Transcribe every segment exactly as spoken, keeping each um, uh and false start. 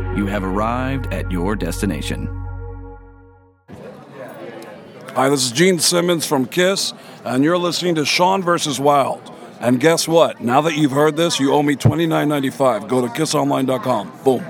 You have arrived at your destination. Hi, this is Gene Simmons from KISS, and you're listening to Sean versus Wild. And guess what? Now that you've heard this, you owe me twenty-nine ninety-five. Go to kiss online dot com. Boom.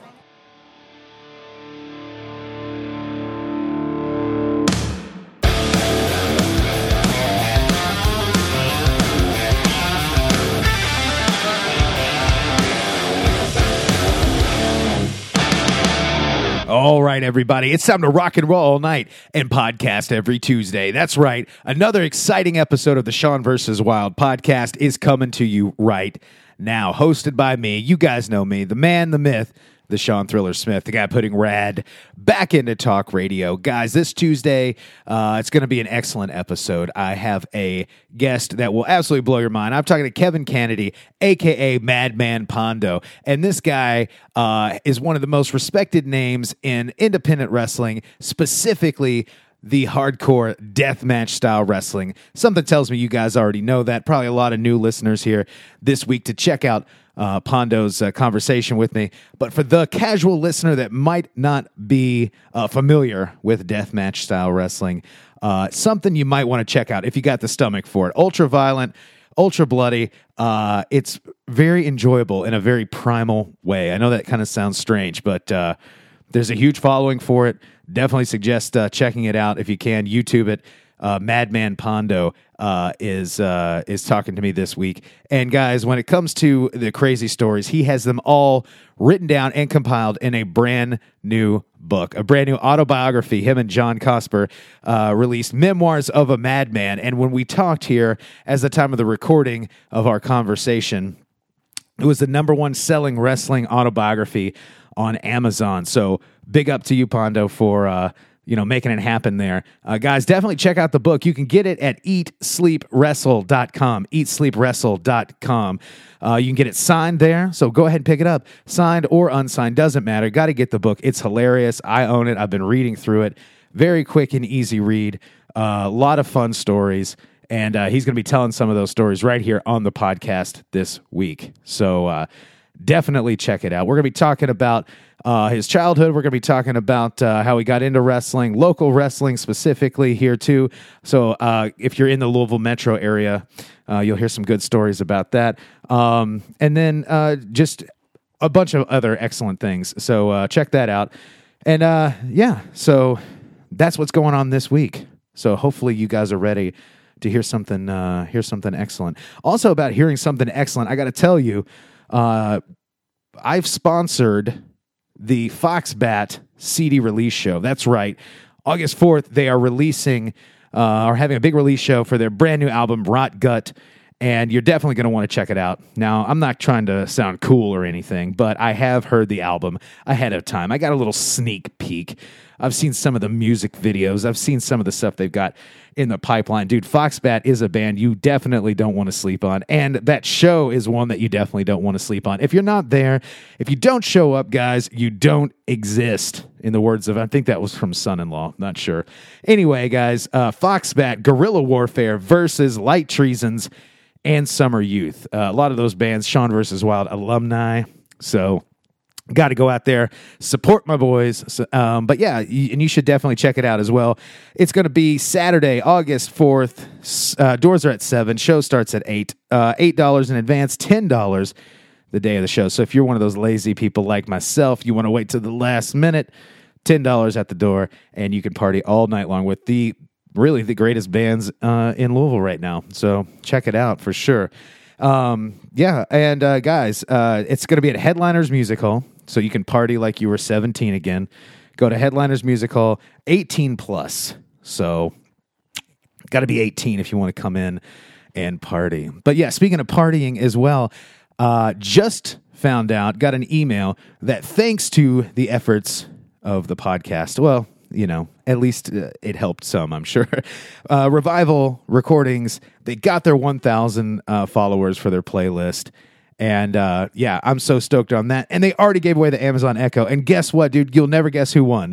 All right, everybody, it's time to rock and roll all night and podcast every Tuesday. That's right. Another exciting episode of the Sean versus Wild podcast is coming to you right now, hosted by me. You guys know me, the man, the myth, the Sean Thriller Smith, the guy putting rad back into talk radio. Guys, this Tuesday, uh, it's going to be an excellent episode. I have a guest that will absolutely blow your mind. I'm talking to Kevin Kennedy, a k a. Madman Pondo. And this guy uh, is one of the most respected names in independent wrestling, specifically the hardcore deathmatch style wrestling. Something tells me you guys already know that. Probably a lot of new listeners here this week to check out Uh, Pondo's uh, conversation with me. But for the casual listener that might not be uh, familiar with deathmatch style wrestling, uh, something you might want to check out if you got the stomach for it. Ultra violent, ultra bloody. Uh, it's very enjoyable in a very primal way. I know that kind of sounds strange, but uh, there's a huge following for it. Definitely suggest uh, checking it out if you can. YouTube it. Uh, Madman Pondo uh, is uh, is talking to me this week. And guys, when it comes to the crazy stories, he has them all written down and compiled in a brand new book, a brand new autobiography. Him and John Cosper uh, released Memoirs of a Madman. And when we talked here, as the time of the recording of our conversation, it was the number one selling wrestling autobiography on Amazon. So big up to you, Pondo, for Uh, you know, making it happen there. Uh, guys, definitely check out the book. You can get it at eat sleep wrestle dot com, eat sleep wrestle dot com. Uh, you can get it signed there, so go ahead and pick it up. Signed or unsigned, doesn't matter. Got to get the book. It's hilarious. I own it. I've been reading through it. Very quick and easy read. A uh, lot of fun stories, and uh, he's going to be telling some of those stories right here on the podcast this week. So uh, definitely check it out. We're going to be talking about Uh, his childhood. We're going to be talking about uh, how he got into wrestling, local wrestling specifically here too. So uh, if you're in the Louisville metro area, uh, you'll hear some good stories about that. Um, and then uh, just a bunch of other excellent things. So uh, check that out. And uh, yeah, so that's what's going on this week. So hopefully you guys are ready to hear something, uh, hear something excellent. Also about hearing something excellent, I got to tell you, uh, I've sponsored the Foxbat C D release show. That's right. August fourth, they are releasing, uh, are having a big release show for their brand new album, Rot Gut, and you're definitely going to want to check it out. Now, I'm not trying to sound cool or anything, but I have heard the album ahead of time. I got a little sneak peek. I've seen some of the music videos. I've seen some of the stuff they've got in the pipeline. Dude, Foxbat is a band you definitely don't want to sleep on. And that show is one that you definitely don't want to sleep on. If you're not there, if you don't show up, guys, you don't exist. In the words of, I think that was from Son-in-Law. Not sure. Anyway, guys, uh, Foxbat, Guerrilla Warfare versus Light Treasons and Summer Youth. Uh, a lot of those bands, Sean versus Wild alumni. So got to go out there, support my boys. So, um, but yeah, y- and you should definitely check it out as well. It's going to be Saturday, August fourth. Uh, doors are at seven. Show starts at eight. Uh, eight dollars in advance, ten dollars the day of the show. So if you're one of those lazy people like myself, you want to wait till the last minute, ten dollars at the door, and you can party all night long with the really the greatest bands uh, in Louisville right now. So check it out for sure. Um, yeah, and uh, guys, uh, it's going to be at Headliners Music Hall. So you can party like you were seventeen again. Go to Headliners Music Hall, eighteen plus. So got to be eighteen if you want to come in and party. But yeah, speaking of partying as well, uh, just found out, got an email that thanks to the efforts of the podcast, well, you know, at least uh, it helped some, I'm sure. Uh, Revival Recordings, they got their one thousand uh, followers for their playlist. And uh, yeah, I'm so stoked on that. And they already gave away the Amazon Echo. And guess what, dude? You'll never guess who won.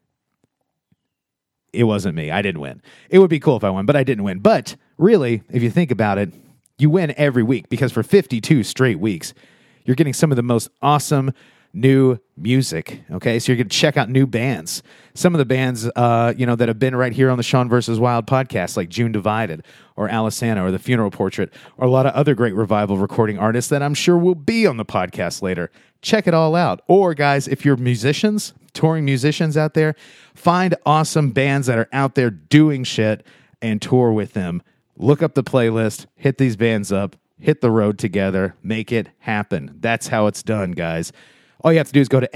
It wasn't me. I didn't win. It would be cool if I won, but I didn't win. But really, if you think about it, you win every week because for fifty-two straight weeks, you're getting some of the most awesome new music. Okay, so you're going to check out new bands. Some of the bands, uh, you know, that have been right here on the Sean versus Wild podcast, like June Divided or Alisana or The Funeral Portrait, or a lot of other great revival recording artists that I'm sure will be on the podcast later. Check it all out. Or, guys, if you're musicians, touring musicians out there, find awesome bands that are out there doing shit and tour with them. Look up the playlist, hit these bands up, hit the road together, make it happen. That's how it's done, guys. All you have to do is go to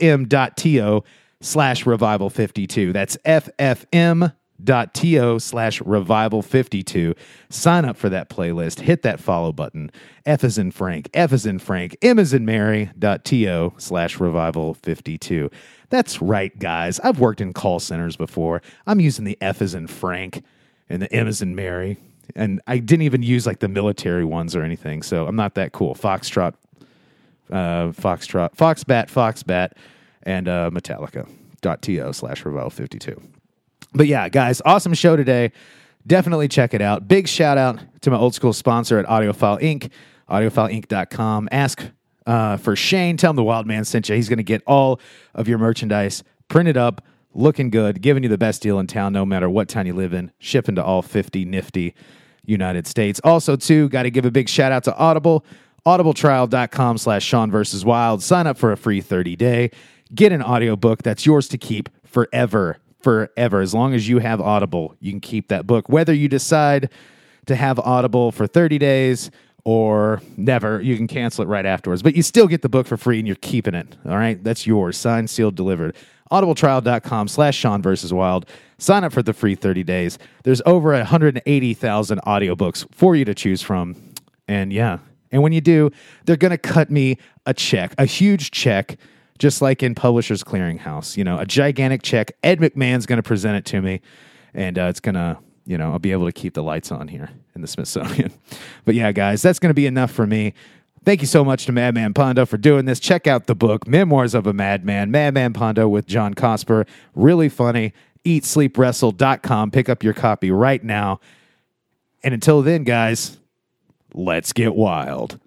ffm.to slash revival 52. That's ffm.to slash revival 52. Sign up for that playlist. Hit that follow button. F is in Frank. F is in Frank. M is in Mary. .to slash revival 52. That's right, guys. I've worked in call centers before. I'm using the F is in Frank and the M is in Mary. And I didn't even use like the military ones or anything, so I'm not that cool. Foxtrot, uh, Foxtrot, Foxbat, Foxbat, and uh, Metallica.to slash Revival 52. But yeah, guys, awesome show today. Definitely check it out. Big shout out to my old school sponsor at Audiophile Incorporated, audiophile inc dot com. Ask uh, for Shane. Tell him the Wild Man sent you. He's going to get all of your merchandise printed up, looking good, giving you the best deal in town no matter what town you live in, shipping to all fifty nifty United States. Also, too, got to give a big shout out to Audible, audibletrial.com slash Sean versus Wild. Sign up for a free thirty day. Get an audiobook that's yours to keep forever, forever. As long as you have Audible, you can keep that book. Whether you decide to have Audible for thirty days or never, you can cancel it right afterwards. But you still get the book for free and you're keeping it. All right? That's yours. Signed, sealed, delivered. audibletrial.com slash Sean versus Wild. Sign up for the free thirty days. There's over one hundred eighty thousand audiobooks for you to choose from. And yeah, and when you do, they're going to cut me a check, a huge check, just like in Publishers Clearinghouse. You know, a gigantic check. Ed McMahon's going to present it to me, and uh, it's going to, you know, I'll be able to keep the lights on here in the Smithsonian. But yeah, guys, that's going to be enough for me. Thank you so much to Madman Pondo for doing this. Check out the book, Memoirs of a Madman, Madman Pondo with John Cosper. Really funny. eat sleep wrestle dot com. Pick up your copy right now. And until then, guys, let's get wild.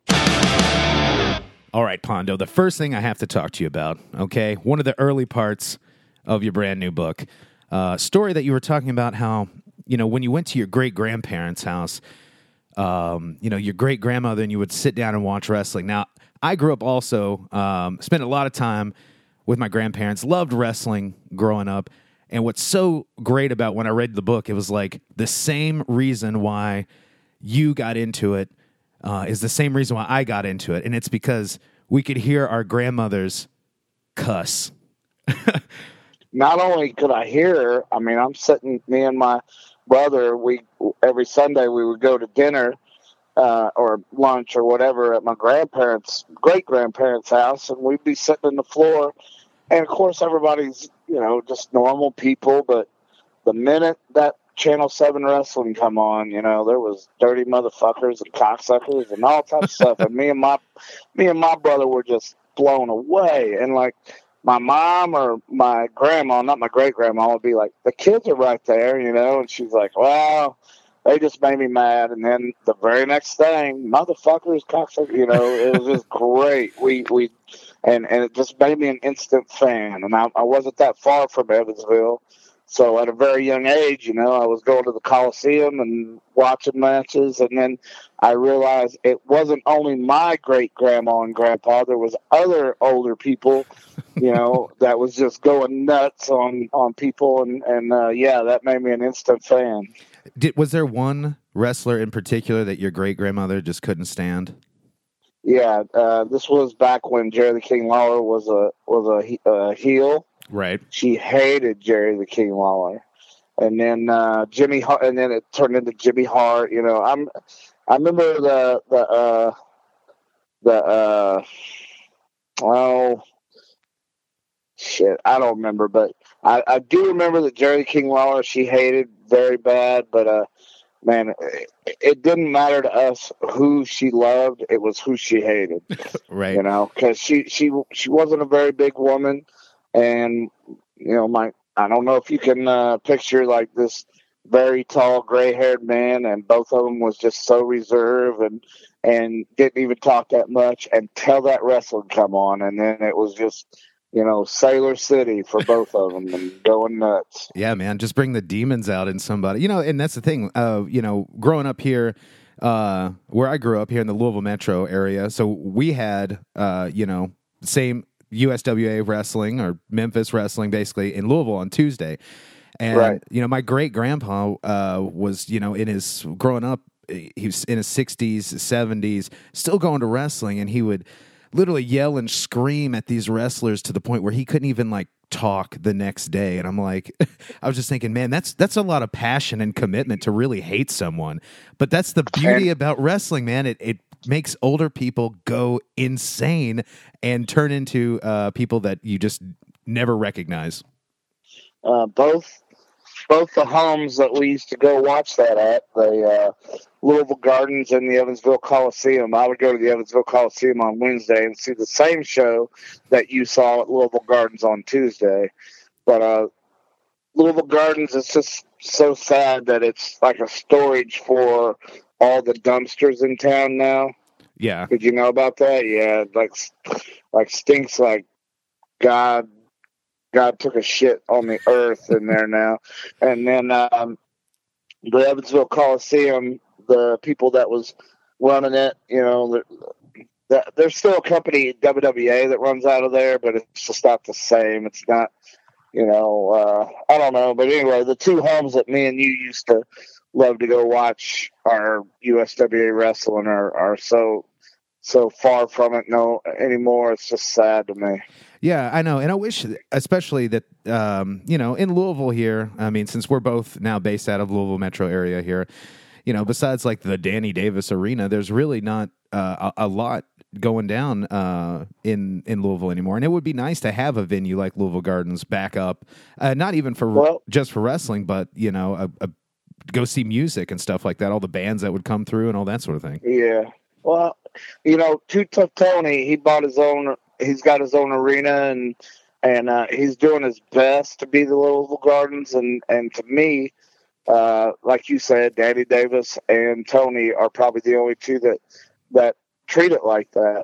All right, Pondo, the first thing I have to talk to you about, okay, one of the early parts of your brand new book, a uh, story that you were talking about how, you know, when you went to your great-grandparents' house, Um, you know, your great grandmother, and you would sit down and watch wrestling. Now, I grew up also, um, spent a lot of time with my grandparents, loved wrestling growing up. And what's so great about when I read the book, it was like the same reason why you got into it uh, is the same reason why I got into it. And it's because we could hear our grandmothers cuss. Not only could I hear her, I mean, I'm sitting, me and my brother, we every Sunday we would go to dinner uh, or lunch or whatever at my grandparents' great grandparents' house, and we'd be sitting on the floor. And of course, everybody's, you know, just normal people. But the minute that Channel Seven wrestling come on, you know, there was dirty motherfuckers and cocksuckers and all types of stuff. And me and my me and my brother were just blown away. And like, my mom or my grandma, not my great-grandma, would be like, the kids are right there, you know? And she's like, well, they just made me mad. And then the very next thing, motherfuckers, cocksuckers, you know, it was just great. We, we, and, and it just made me an instant fan. And I, I wasn't that far from Evansville. So at a very young age, you know, I was going to the Coliseum and watching matches. And then I realized it wasn't only my great-grandma and grandpa. There was other older people, you know, that was just going nuts on, on people. And, and uh, yeah, that made me an instant fan. Did, was there one wrestler in particular that your great-grandmother just couldn't stand? Yeah, uh, this was back when Jerry the King Lawler was a, was a, a heel. Right. She hated Jerry the King Lawler. And then uh, Jimmy Hart, and then it turned into Jimmy Hart. You know, I'm, I remember the, the, uh, the, uh, well, shit, I don't remember, but I, I do remember that Jerry the King Lawler, she hated very bad, but, uh, man, it, it didn't matter to us who she loved. It was who she hated. Right. You know, because she, she, she wasn't a very big woman. And, you know, my, I don't know if you can uh, picture like this very tall, gray haired man, and both of them was just so reserved. And, and didn't even talk that much until that wrestling come on, and then it was just, you know, Sailor City for both of them and going nuts. Yeah, man, just bring the demons out in somebody. You know, and that's the thing. Uh, you know, growing up here, uh, where I grew up here in the Louisville metro area, so we had, uh, you know, same U S W A wrestling or Memphis wrestling basically in Louisville on Tuesday. And, Right. you know, my great grandpa uh, was, you know, in his growing up, he was in his sixties, seventies, still going to wrestling, and he would literally yell and scream at these wrestlers to the point where he couldn't even like talk the next day. And I'm like, I was just thinking, man, that's that's a lot of passion and commitment to really hate someone. But that's the beauty And- about wrestling, man. It it makes older people go insane and turn into uh, people that you just never recognize. Uh, both both the homes that we used to go watch that at, the uh, Louisville Gardens and the Evansville Coliseum. I would go to the Evansville Coliseum on Wednesday and see the same show that you saw at Louisville Gardens on Tuesday. But uh, Louisville Gardens is just so sad that it's like a storage for all the dumpsters in town now. Yeah. Did you know about that? Yeah, like like stinks like God. God took a shit on the earth in there now. And then um, the Evansville Coliseum, the people that was running it, you know, the, there's still a company, W W A, that runs out of there, but it's just not the same. It's not, you know, uh, I don't know. But anyway, the two homes that me and you used to love to go watch our U S W A wrestling are, are so so far from it no anymore. It's just sad to me. Yeah, I know. And I wish, especially that, um, you know, in Louisville here, I mean, since we're both now based out of Louisville metro area here, you know, besides like the Danny Davis Arena, there's really not uh, a, a lot going down uh, in, in Louisville anymore. And it would be nice to have a venue like Louisville Gardens back up, uh, not even for Well, just for wrestling, but, you know, a, a, go see music and stuff like that, all the bands that would come through and all that sort of thing. Yeah. Well, you know, Too Tough Tony, he bought his own, he's got his own arena, and and uh, he's doing his best to be the Louisville Gardens. And, and to me, uh, like you said, Danny Davis and Tony are probably the only two that, that treat it like that.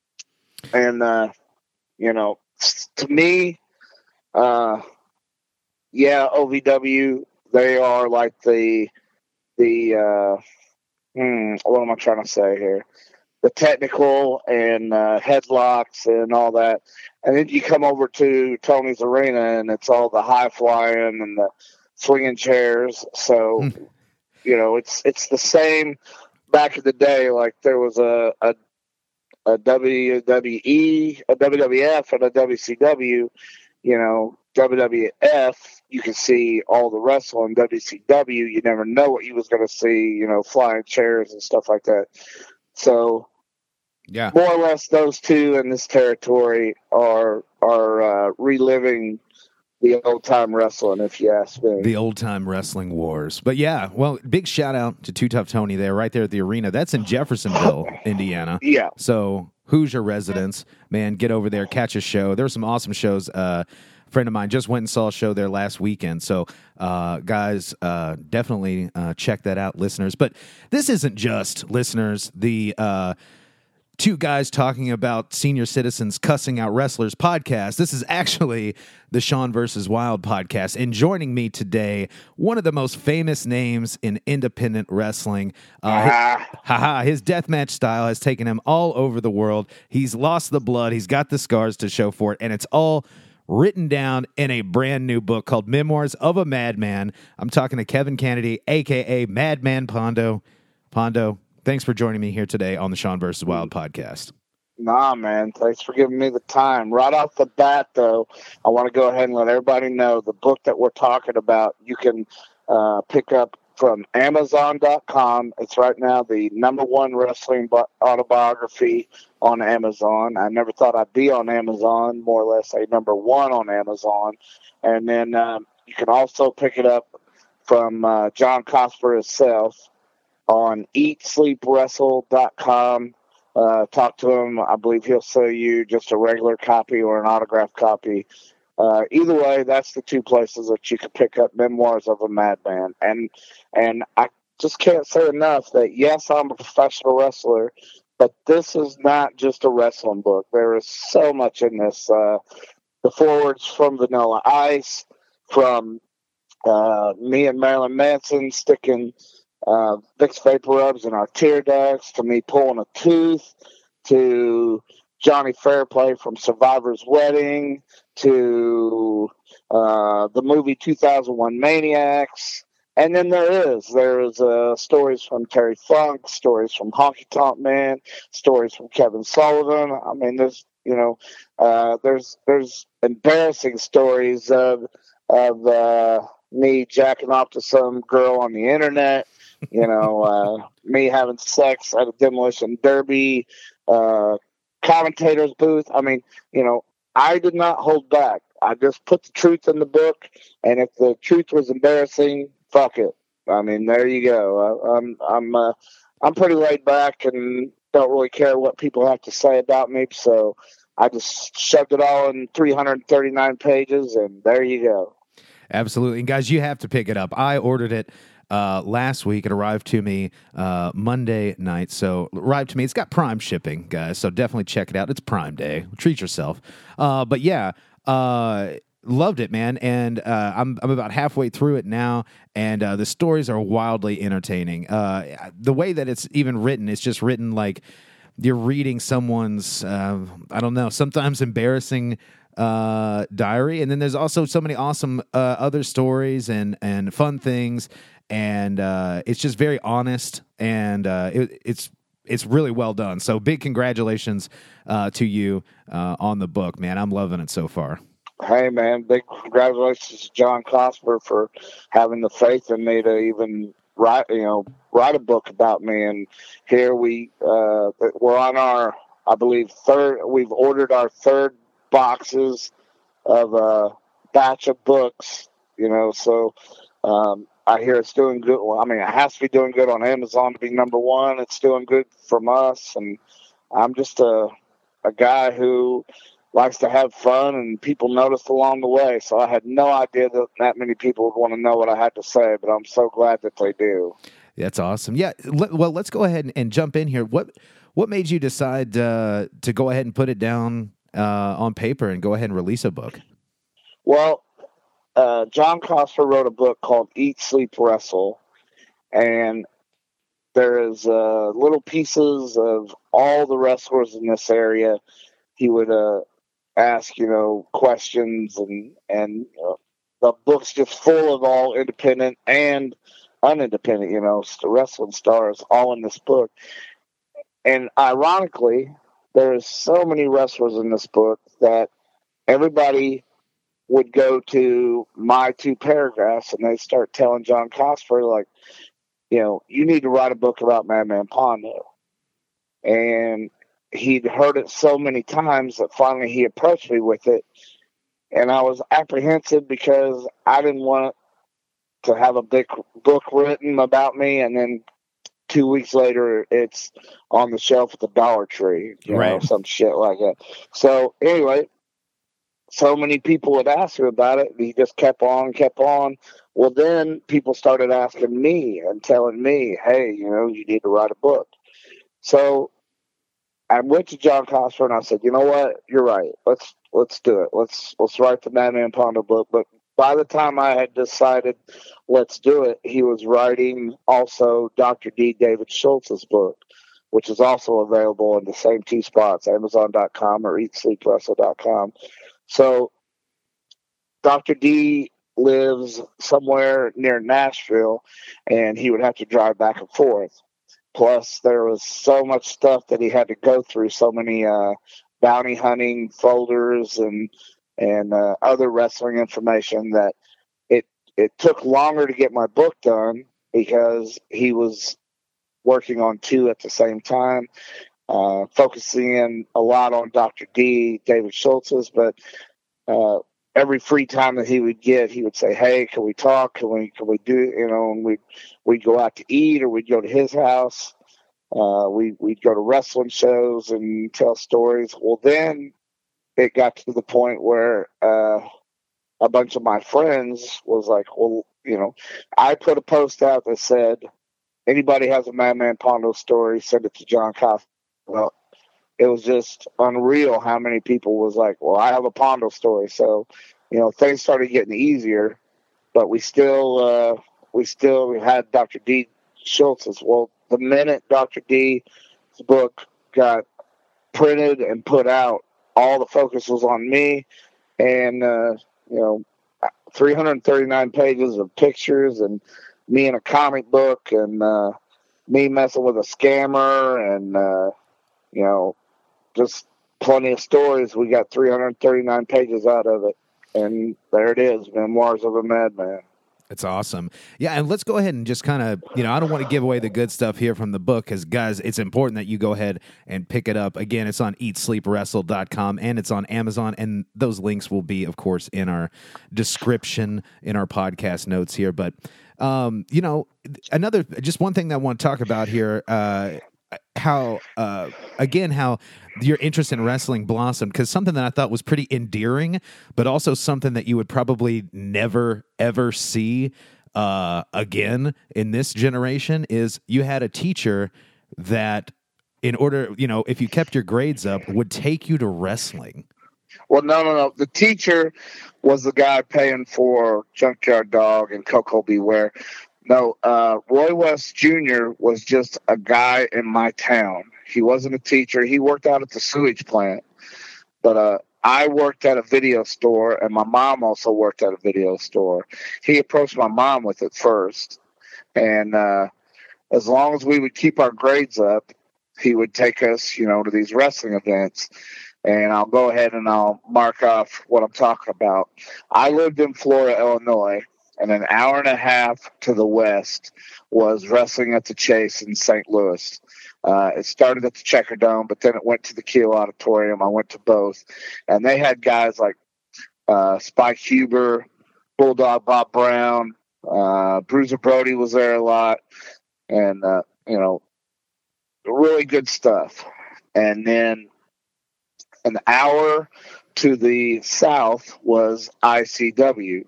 And, uh, you know, to me, uh, yeah, O V W, they are like the, the, uh, Hmm, what am I trying to say here? The technical and uh, headlocks and all that. And then you come over to Tony's Arena and it's all the high flying and the swinging chairs. So, Hmm. you know, it's it's the same back in the day. Like there was a, a, a W W E, a W W F, and a W C W. You know, W W F, you can see all the wrestling. W C W, you never know what you was going to see, you know, flying chairs and stuff like that. So, Yeah. more or less, those two in this territory are are uh, reliving the old time wrestling, if you ask me. The old time wrestling wars. But yeah, well, big shout out to Too Tough Tony there, right there at the arena. That's in Jeffersonville, Indiana. Yeah. So Hoosier residents, man, get over there, catch a show. There were some awesome shows. Uh, a friend of mine just went and saw a show there last weekend. So, uh, guys, uh, definitely uh, check that out, listeners. But this isn't just, listeners, the uh, two guys talking about senior citizens cussing out wrestlers podcast. This is actually the Sean versus Wild podcast. And joining me today, one of the most famous names in independent wrestling. Uh, Ah. his, haha, his deathmatch style has taken him all over the world. He's lost the blood. He's got the scars to show for it. And it's all written down in a brand new book called Memoirs of a Madman. I'm talking to Kevin Kennedy, a k a. Madman Pondo. Pondo, thanks for joining me here today on the Sean versus Wild podcast. Nah, man. Thanks for giving me the time. Right off the bat, though, I want to go ahead and let everybody know the book that we're talking about, you can uh, pick up from Amazon dot com. It's right now the number one wrestling bi- autobiography on Amazon. I never thought I'd be on Amazon, more or less a number one on Amazon. And then um, you can also pick it up from uh, John Cosper himself on eat sleep wrestle dot com. Uh, talk to him. I believe he'll sell you just a regular copy or an autographed copy. Uh, either way, that's the two places that you can pick up Memoirs of a Madman. And and I just can't say enough that, yes, I'm a professional wrestler, but this is not just a wrestling book. There is so much in this. Uh, the forwards from Vanilla Ice, from uh, me and Marilyn Manson sticking uh, Vicks Vapor Rubs in our tear ducts, to me pulling a tooth, to Johnny Fairplay from Survivor's Wedding, to uh, the movie two thousand one Maniacs. And then there is, there is uh, stories from Terry Funk, stories from Honky Tonk Man, stories from Kevin Sullivan. I mean, there's, you know, uh, there's, there's embarrassing stories of, of uh, me jacking off to some girl on the internet, you know, uh, me having sex at a demolition derby, uh, commentator's booth. I mean, you know, I did not hold back. I just put the truth in the book, and if the truth was embarrassing, fuck it. I mean, there you go. I, I'm I'm uh, I'm pretty laid back and don't really care what people have to say about me. So I just shoved it all in three hundred thirty-nine pages, and there you go. Absolutely, and guys, you have to pick it up. I ordered it uh, last week. It arrived to me uh, Monday night. So arrived to me. It's got Prime shipping, guys. So definitely check it out. It's Prime Day. Treat yourself. Uh, but yeah. Uh, loved it, man, and uh, I'm I'm about halfway through it now, and uh, the stories are wildly entertaining. Uh, the way that it's even written, it's just written like you're reading someone's uh, I don't know, sometimes embarrassing uh, diary, and then there's also so many awesome uh, other stories and and fun things, and uh, it's just very honest, and uh, it, it's. It's really well done. So big congratulations uh, to you uh, on the book, man. I'm loving it so far. Hey, man, big congratulations to John Cosper for having the faith in me to even write, you know, write a book about me. And here we, uh, we're on our, I believe, third, we've ordered our third boxes of a batch of books, you know, so um, I hear it's doing good. Well, I mean, it has to be doing good on Amazon to be number one. It's doing good from us. And I'm just a, a guy who likes to have fun, and people noticed along the way. So I had no idea that that many people would want to know what I had to say, but I'm so glad that they do. That's awesome. Yeah. Let, well, let's go ahead and, and jump in here. What, what made you decide uh, to go ahead and put it down uh, on paper and go ahead and release a book? Well, Uh, John Cosper wrote a book called Eat, Sleep, Wrestle, and there is uh, little pieces of all the wrestlers in this area. He would uh, ask, you know, questions, and and uh, the book's just full of all independent and unindependent, you know, the wrestling stars all in this book. And ironically, there's so many wrestlers in this book that everybody would go to my two paragraphs, and they start telling John Cosper, like, you know, you need to write a book about Madman Pondo. And he'd heard it so many times that finally he approached me with it. And I was apprehensive because I didn't want to have a big book written about me, and then two weeks later it's on the shelf at the Dollar Tree, you right. know, some shit like that. So anyway, so many people would ask him about it, and he just kept on, kept on. Well, then people started asking me and telling me, hey, you know, you need to write a book. So I went to John Cosper and I said, you know what? You're right. Let's let's do it. Let's let's write the Madman Pondo book. But by the time I had decided let's do it, he was writing also Doctor D. David Schultz's book, which is also available in the same two spots, Amazon dot com or eat sleep wrestle dot com. So Doctor D lives somewhere near Nashville, and he would have to drive back and forth. Plus, there was so much stuff that he had to go through, so many uh, bounty hunting folders and and uh, other wrestling information that it it took longer to get my book done because he was working on two at the same time. Uh, focusing in a lot on Doctor D, David Schultz's, but uh, every free time that he would get, he would say, hey, can we talk? Can we, can we do, you know, and we'd, we'd go out to eat, or we'd go to his house. Uh, we, we'd go to wrestling shows and tell stories. Well, then it got to the point where uh, a bunch of my friends was like, well, you know, I put a post out that said, anybody has a Madman Pondo story, send it to John Coffey. Well, it was just unreal how many people was like, well, I have a Pondo story. So, you know, things started getting easier, but we still, uh, we still had Doctor D Schultz's. Well, the minute Doctor D's book got printed and put out, all the focus was on me, and, uh, you know, three hundred thirty-nine pages of pictures and me in a comic book and, uh, me messing with a scammer and, uh, you know, just plenty of stories. We got three hundred thirty-nine pages out of it, and there it is, Memoirs of a Madman. It's awesome. Yeah, and let's go ahead and just kind of, you know, I don't want to give away the good stuff here from the book because, guys, it's important that you go ahead and pick it up. Again, it's on eat sleep wrestle dot com and it's on Amazon, and those links will be, of course, in our description, in our podcast notes here. But, um, you know, another, just one thing that I want to talk about here, uh, how, uh, again, how your interest in wrestling blossomed, because something that I thought was pretty endearing, but also something that you would probably never, ever see uh, again in this generation is you had a teacher that, in order, you know, if you kept your grades up, would take you to wrestling. Well, no, no, no. The teacher was the guy paying for Junkyard Dog and Coco Beware. No, uh, Roy West Junior was just a guy in my town. He wasn't a teacher. He worked out at the sewage plant. But uh, I worked at a video store, and my mom also worked at a video store. He approached my mom with it first. And uh, as long as we would keep our grades up, he would take us, you know, to these wrestling events. And I'll go ahead and I'll mark off what I'm talking about. I lived in Florida, Illinois. And an hour and a half to the west was Wrestling at the Chase in Saint Louis. Uh, it started at the Checker Dome, but then it went to the Kiel Auditorium. I went to both. And they had guys like uh, Spike Huber, Bulldog Bob Brown, uh, Bruiser Brody was there a lot. And, uh, you know, really good stuff. And then an hour to the south was I C W.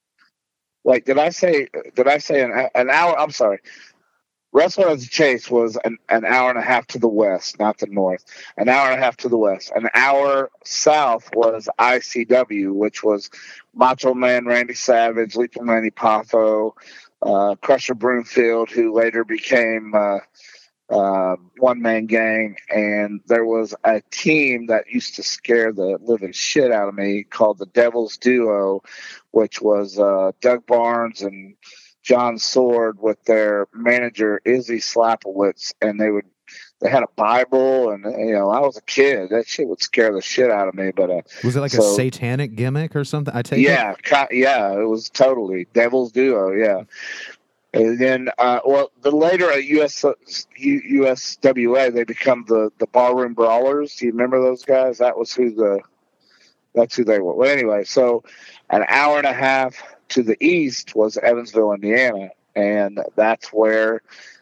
Wait, did I say, did I say an, an hour? I'm sorry. Wrestling at the Chase was an, an hour and a half to the west, not the north. An hour and a half to the west. An hour south was I C W, which was Macho Man Randy Savage, Lethal Manny Poffo, uh, Crusher Broomfield, who later became uh, uh, One Man Gang. And there was a team that used to scare the living shit out of me called the Devil's Duo, which was uh, Doug Barnes and John Sword with their manager Izzy Slapowitz, and they would they had a Bible, and you know I was a kid. That shit would scare the shit out of me. But uh, was it like so, a satanic gimmick or something? I take yeah, it? ca- yeah, it was totally Devil's Duo. Yeah, and then uh, well, the later at U S U S W A they become the the Barroom Brawlers. Do you remember those guys? That was who the that's who they were. Well, anyway, so an hour and a half to the east was Evansville, Indiana, and that's where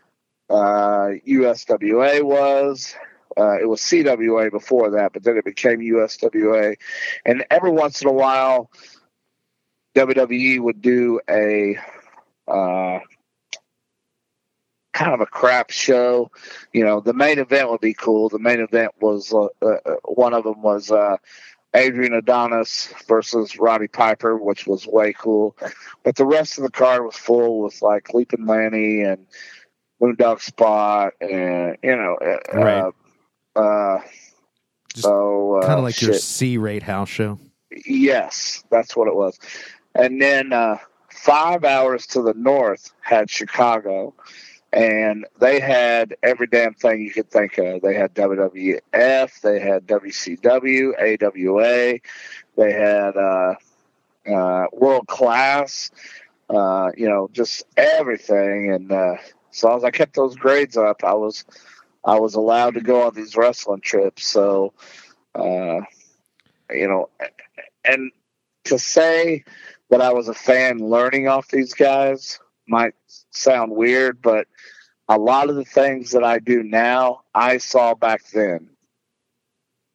uh, U S W A was. Uh, it was C W A before that, but then it became U S W A. And every once in a while, W W E would do a uh, kind of a crap show. You know, the main event would be cool. The main event was, uh, uh, one of them was uh, Adrian Adonis versus Roddy Piper, which was way cool. But the rest of the card was full with like Leaping Lanny and Moondog Spot and, you know, right. uh, uh, so uh, kind of like shit. your C-rate house show. Yes, that's what it was. And then uh, five hours to the north had Chicago. And they had every damn thing you could think of. They had W W F, they had W C W, A W A, they had uh, uh, World Class, uh, you know, just everything. And uh, so as I kept those grades up, I was I was allowed to go on these wrestling trips. So, uh, you know, and to say that I was a fan learning off these guys might sound weird, but a lot of the things that I do now, I saw back then.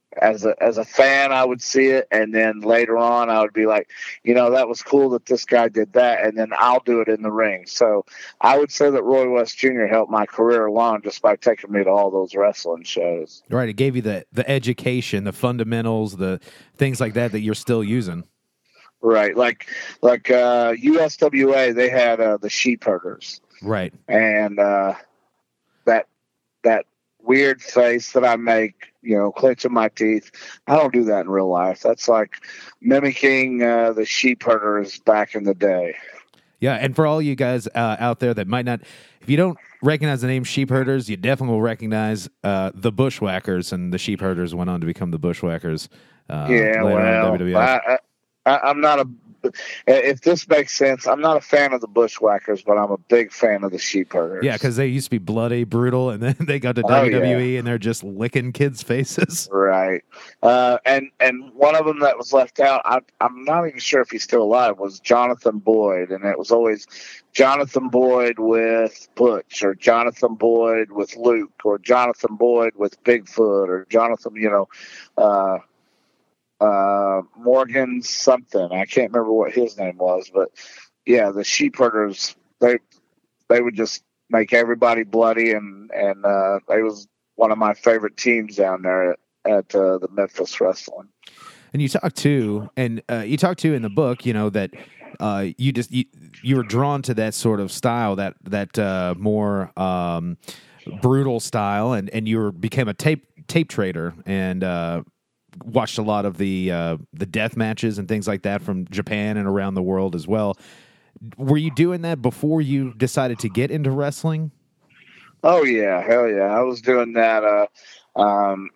as a as a fan, I would see it, and then later on, I would be like, you know, that was cool that this guy did that, and then I'll do it in the ring. So I would say that Roy West Junior helped my career along just by taking me to all those wrestling shows. Right, it gave you the the education, the fundamentals, the things like that that you're still using. Right, like like uh, U S W A, they had uh, the sheep herders. Right, and uh, that that weird face that I make, you know, clenching my teeth. I don't do that in real life. That's like mimicking uh, the sheep herders back in the day. Yeah, and for all you guys uh, out there that might not, if you don't recognize the name Sheep Herders, you definitely will recognize uh, the Bushwhackers, and the Sheep Herders went on to become the Bushwhackers. Uh, yeah, well, I, I, I'm not a. If this makes sense, I'm not a fan of the Bushwhackers, but I'm a big fan of the Sheep Herders. Yeah, because they used to be bloody, brutal, and then they got to oh, W W E, yeah. and they're just licking kids' faces. Right. Uh, and and one of them that was left out, I, I'm not even sure if he's still alive, was Jonathan Boyd, and it was always Jonathan Boyd with Butch, or Jonathan Boyd with Luke, or Jonathan Boyd with Bigfoot, or Jonathan, you know, uh, uh, Morgan something. I can't remember what his name was, but yeah, the Sheep Herders, they they would just make everybody bloody, and and uh, it was one of my favorite teams down there at, at uh, the Memphis Wrestling. And you talk too, and uh, you talk too in the book, you know, that uh, you just you, you were drawn to that sort of style, that that uh, more um, brutal style, and and you were, became a tape tape trader, and uh, watched a lot of the uh, the death matches and things like that from Japan and around the world as well. Were you doing that before you decided to get into wrestling? Oh yeah, hell yeah! I was doing that. Uh, um,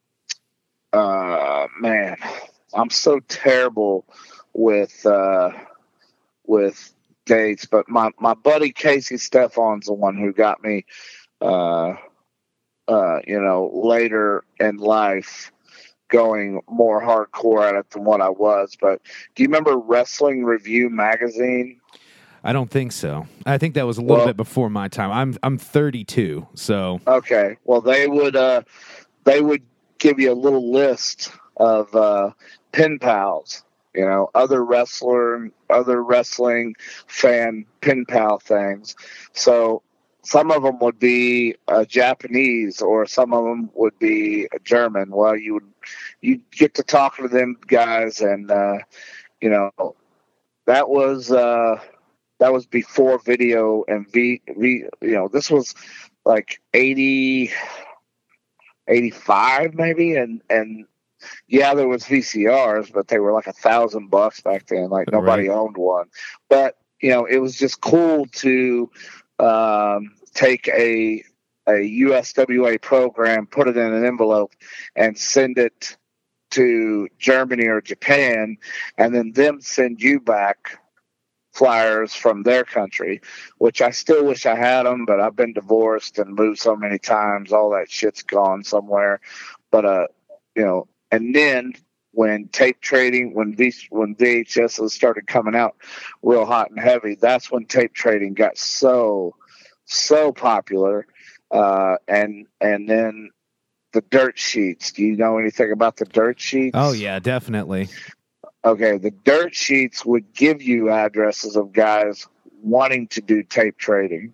uh, man, I'm so terrible with uh, with dates, but my, my buddy Casey Stefan's the one who got me, uh, uh, you know, later in life, going more hardcore at it than what I was. But do you remember Wrestling Review magazine? I don't think so. I think that was a little well, bit before my time. I'm I'm thirty-two, so okay. Well, they would uh, they would give you a little list of uh, pen pals, you know, other wrestler, other wrestling fan pen pal things. So some of them would be uh, Japanese, or some of them would be German. Well, you would you get to talking to them guys, and uh, you know, that was uh, that was before video and v, v you know, this was like eighty, eighty-five maybe, and and yeah, there was V C Rs, but they were like a thousand bucks back then. Like nobody right. owned one, but you know, it was just cool to um, take a a U S W A program, put it in an envelope, and send it to Germany or Japan, and then them send you back flyers from their country, which I still wish I had them, but I've been divorced and moved so many times, all that shit's gone somewhere. But uh, you know, and then when tape trading, when v, when V H Ss started coming out real hot and heavy, that's when tape trading got so so popular. Uh, and and then the dirt sheets. Do you know anything about the dirt sheets? Oh yeah, definitely. Okay, the dirt sheets would give you addresses of guys wanting to do tape trading.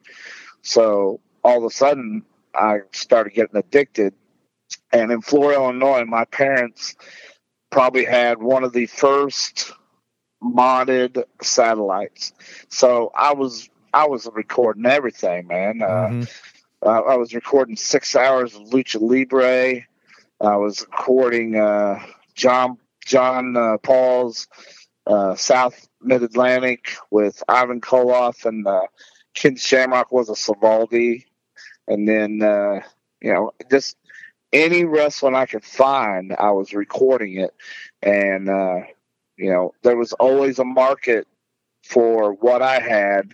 So all of a sudden, I started getting addicted. And in Florida, Illinois, my parents probably had one of the first modded satellites. So I was I was recording everything, man. Mm-hmm. Uh, I was recording six hours of Lucha Libre. I was recording uh, John John uh, Paul's uh, South Mid Atlantic with Ivan Koloff, and uh, Ken Shamrock was a Savaldi, and then uh, you know, just any wrestling I could find, I was recording it, and uh, you know, there was always a market for what I had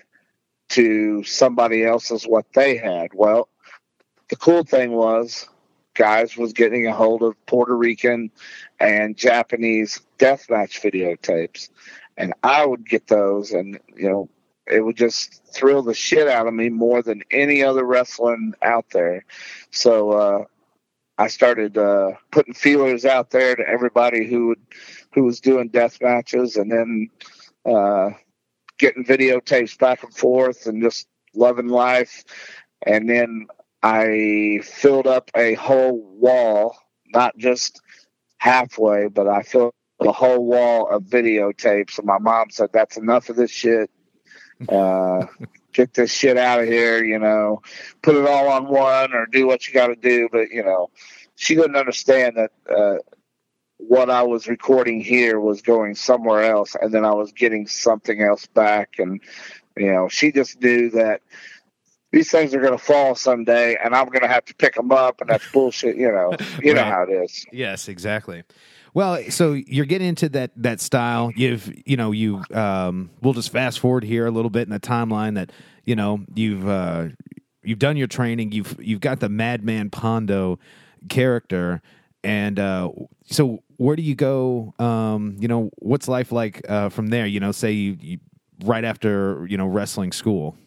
to somebody else's what they had. Well, the cool thing was, guys was getting a hold of Puerto Rican and Japanese deathmatch videotapes, and I would get those, and you know, it would just thrill the shit out of me more than any other wrestling out there. So uh, I started uh, putting feelers out there to everybody who would, who was doing death matches, and then uh, getting videotapes back and forth and just loving life. And then I filled up a whole wall, not just halfway, but I filled a whole wall of videotapes. And my mom said, that's enough of this shit. Uh, get this shit out of here, you know, put it all on one or do what you got to do. But, you know, she couldn't understand that uh, what I was recording here was going somewhere else, and then I was getting something else back. And, you know, she just knew that these things are going to fall someday, and I'm going to have to pick them up, and that's bullshit, you know. You right. know how it is. Yes, exactly. Well, so you're getting into that that style. You've, you know, you um, we'll just fast forward here a little bit in the timeline that, you know, you've uh, you've done your training. You've you've got the Madman Pondo character, and uh, so where do you go? Um, you know, what's life like uh, from there? You know, say you, you right after you know wrestling school.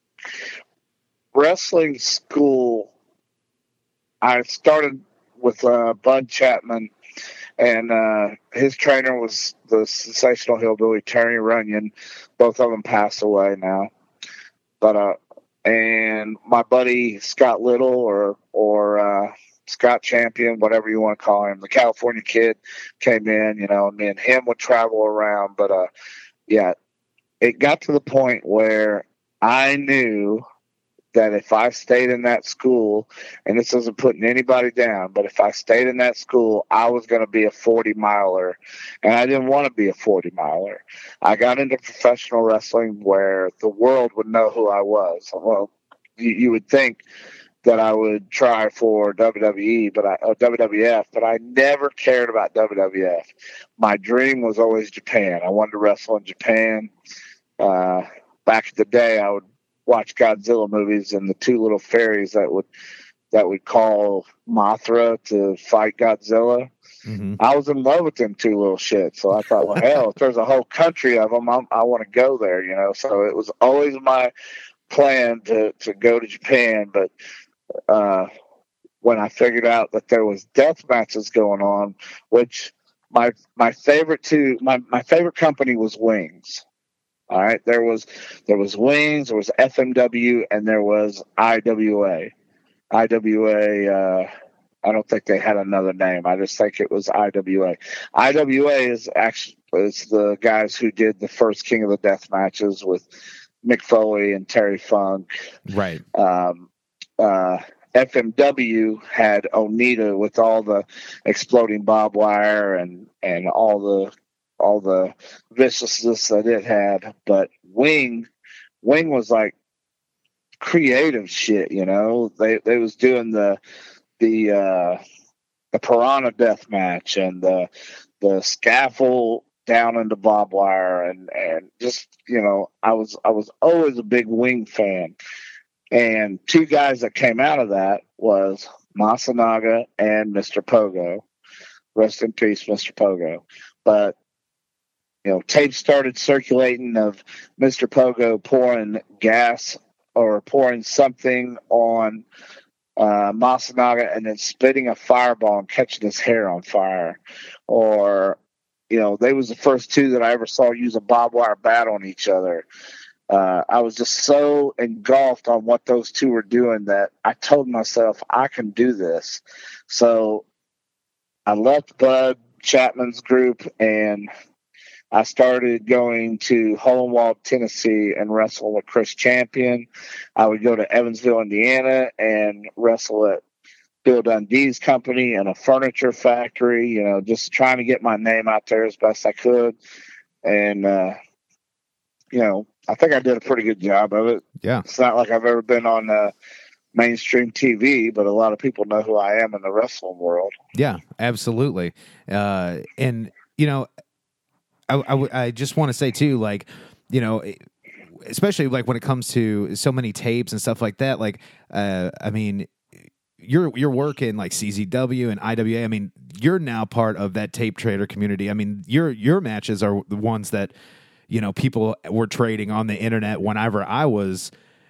Wrestling school. I started with uh, Bud Chapman. And uh, his trainer was the sensational hillbilly Terry Runyon. Both of them passed away now. But uh, and my buddy Scott Little, or or uh, Scott Champion, whatever you want to call him, the California Kid, came in. You know, and me and him would travel around. But uh, yeah, it got to the point where I knew that if I stayed in that school, and this isn't putting anybody down, but if I stayed in that school, I was going to be a forty miler, and I didn't want to be a forty miler. I got into professional wrestling where the world would know who I was. Well, you, you would think that I would try for W W E, but I, uh, W W F, but I never cared about W W F. My dream was always Japan. I wanted to wrestle in Japan. Uh, back in the day, I would watch Godzilla movies, and the two little fairies that would that would call Mothra to fight Godzilla. Mm-hmm. I was in love with them two little shits. So I thought, well, hell, if there's a whole country of them, I'm, I want to go there, you know. So it was always my plan to, to go to Japan. But uh, when I figured out that there was death matches going on, which my my favorite two, my, my favorite company was Wings. All right, there was there was Wings, there was F M W, and there was I W A. I W A. Uh, I don't think they had another name. I just think it was I W A. I W A is actually is the guys who did the first King of the Death matches with Mick Foley and Terry Funk. Right. Um, uh, F M W had Onita with all the exploding barbed wire and and all the. all the viciousness that it had. But Wing, Wing was like creative shit, you know. They they was doing the the uh, the piranha death match and the the scaffold down into barbed wire and and just, you know, I was I was always a big Wing fan. And two guys that came out of that was Masanaga and Mister Pogo. Rest in peace, Mister Pogo. But you know, tapes started circulating of Mister Pogo pouring gas or pouring something on uh, Masanaga and then spitting a fireball and catching his hair on fire. Or, you know, they was the first two that I ever saw use a barbed wire bat on each other. Uh, I was just so engulfed on what those two were doing that I told myself, I can do this. So I left Bud Chapman's group and I started going to Hohenwald, Tennessee, and wrestle with Chris Champion. I would go to Evansville, Indiana, and wrestle at Bill Dundee's company and a furniture factory, you know, just trying to get my name out there as best I could. And, uh, you know, I think I did a pretty good job of it. Yeah. It's not like I've ever been on uh, mainstream T V, but a lot of people know who I am in the wrestling world. Yeah, absolutely. Uh, and, you know, I, I, I just want to say too, like, you know, especially like when it comes to so many tapes and stuff like that, like, uh, I mean, you're, you're working like C Z W and I W A. I mean, you're now part of that tape trader community. I mean, your, your matches are the ones that, you know, people were trading on the internet whenever I was,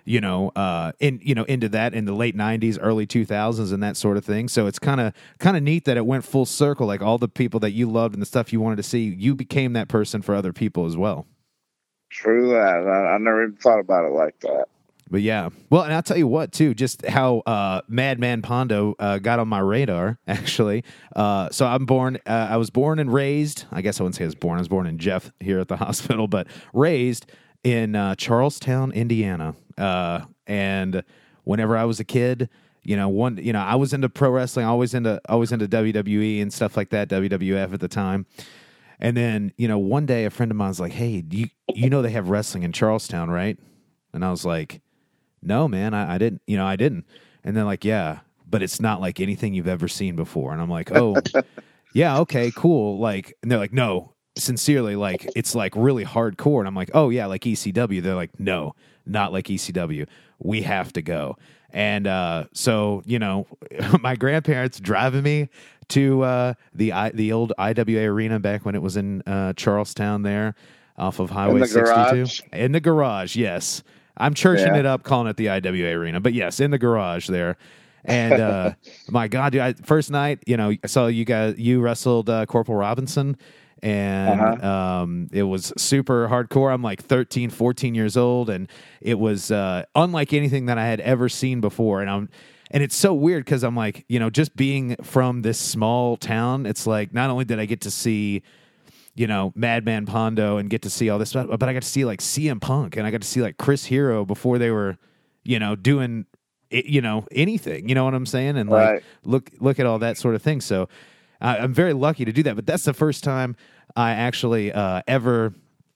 you know, uh, in you know into that in the late nineties, early two thousands, and that sort of thing. So it's kind of kind of neat that it went full circle. Like all the people that you loved and the stuff you wanted to see, you became that person for other people as well. True that. I, I never even thought about it like that. But yeah, well, and I'll tell you what, too, just how uh, Madman Pondo uh, got on my radar, actually. Uh, so I'm born, uh, I was born and raised, I guess I wouldn't say I was born, I was born in Jeff here at the hospital, but raised in uh, Charlestown, Indiana. Uh, and whenever I was a kid, you know, one, you know, I was into pro wrestling, always into, always into W W E and stuff like that, W W F at the time. And then, you know, one day a friend of mine was like, hey, do you, you know they have wrestling in Charlestown, right? And I was like, no, man, I, I didn't, you know, I didn't. And they're like, yeah, but it's not like anything you've ever seen before. And I'm like, oh, yeah, okay, cool. Like, and they're like, no, sincerely, like, it's like really hardcore. And I'm like, oh, yeah, like E C W. They're like, no, not like E C W. We have to go. And uh, so, you know, my grandparents driving me to uh, the I, the old I W A arena back when it was in uh, Charlestown there off of Highway in the sixty-two. Garage? In the garage, yes. I'm churching Yeah. it up, calling it the I W A arena, but yes, in the garage there. And uh, my God, dude, I, first night, you know, I saw you guys, you wrestled uh, Corporal Robinson, and Uh-huh. um, it was super hardcore. I'm like thirteen, fourteen years old, and it was uh, unlike anything that I had ever seen before. And I'm, and it's so weird because I'm like, you know, just being from this small town, it's like not only did I get to see, you know, Madman Pondo and get to see all this stuff, but I got to see like C M Punk and I got to see like Chris Hero before they were, you know, doing, you know, anything, you know what I'm saying? And like, Right. look, look at all that sort of thing. So uh, I'm very lucky to do that, but that's the first time I actually uh, ever,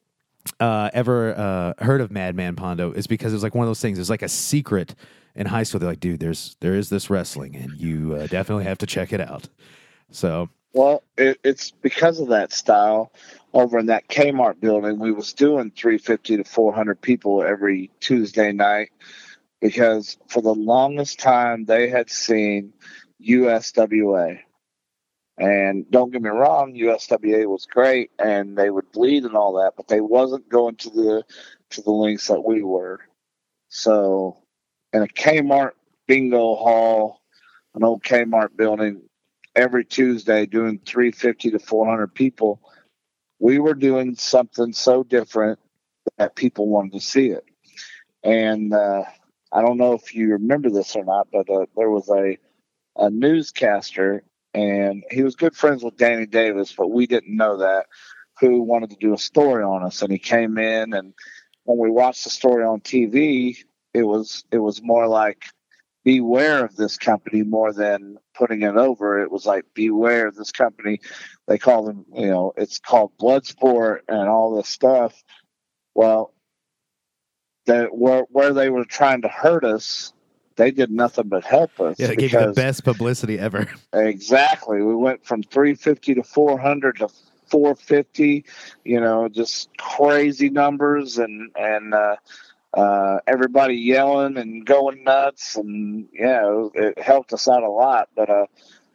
uh, ever uh, heard of Madman Pondo is because it was like one of those things. It was like a secret in high school. They're like, dude, there's, there is this wrestling and you uh, definitely have to check it out. So, Well, it, it's because of that style. Over in that Kmart building, we was doing three fifty to four hundred people every Tuesday night because for the longest time they had seen U S W A. And don't get me wrong, U S W A was great and they would bleed and all that, but they wasn't going to the to the links that we were. So in a Kmart bingo hall, an old Kmart building, every Tuesday doing three fifty to four hundred people, we were doing something so different that people wanted to see it. And uh, I don't know if you remember this or not, but uh, there was a, a newscaster, and he was good friends with Danny Davis, but we didn't know that, who wanted to do a story on us. And he came in, and when we watched the story on T V, it was it was more like, beware of this company more than putting it over. It was like, beware of this company. They call them, you know, it's called Bloodsport and all this stuff. Well, that where, where they were trying to hurt us, they did nothing but help us. yeah, they gave you the best publicity ever. Exactly. We went from three fifty to four hundred to four fifty, you know, just crazy numbers and, and, uh, uh, everybody yelling and going nuts, and yeah, it, it helped us out a lot. But uh,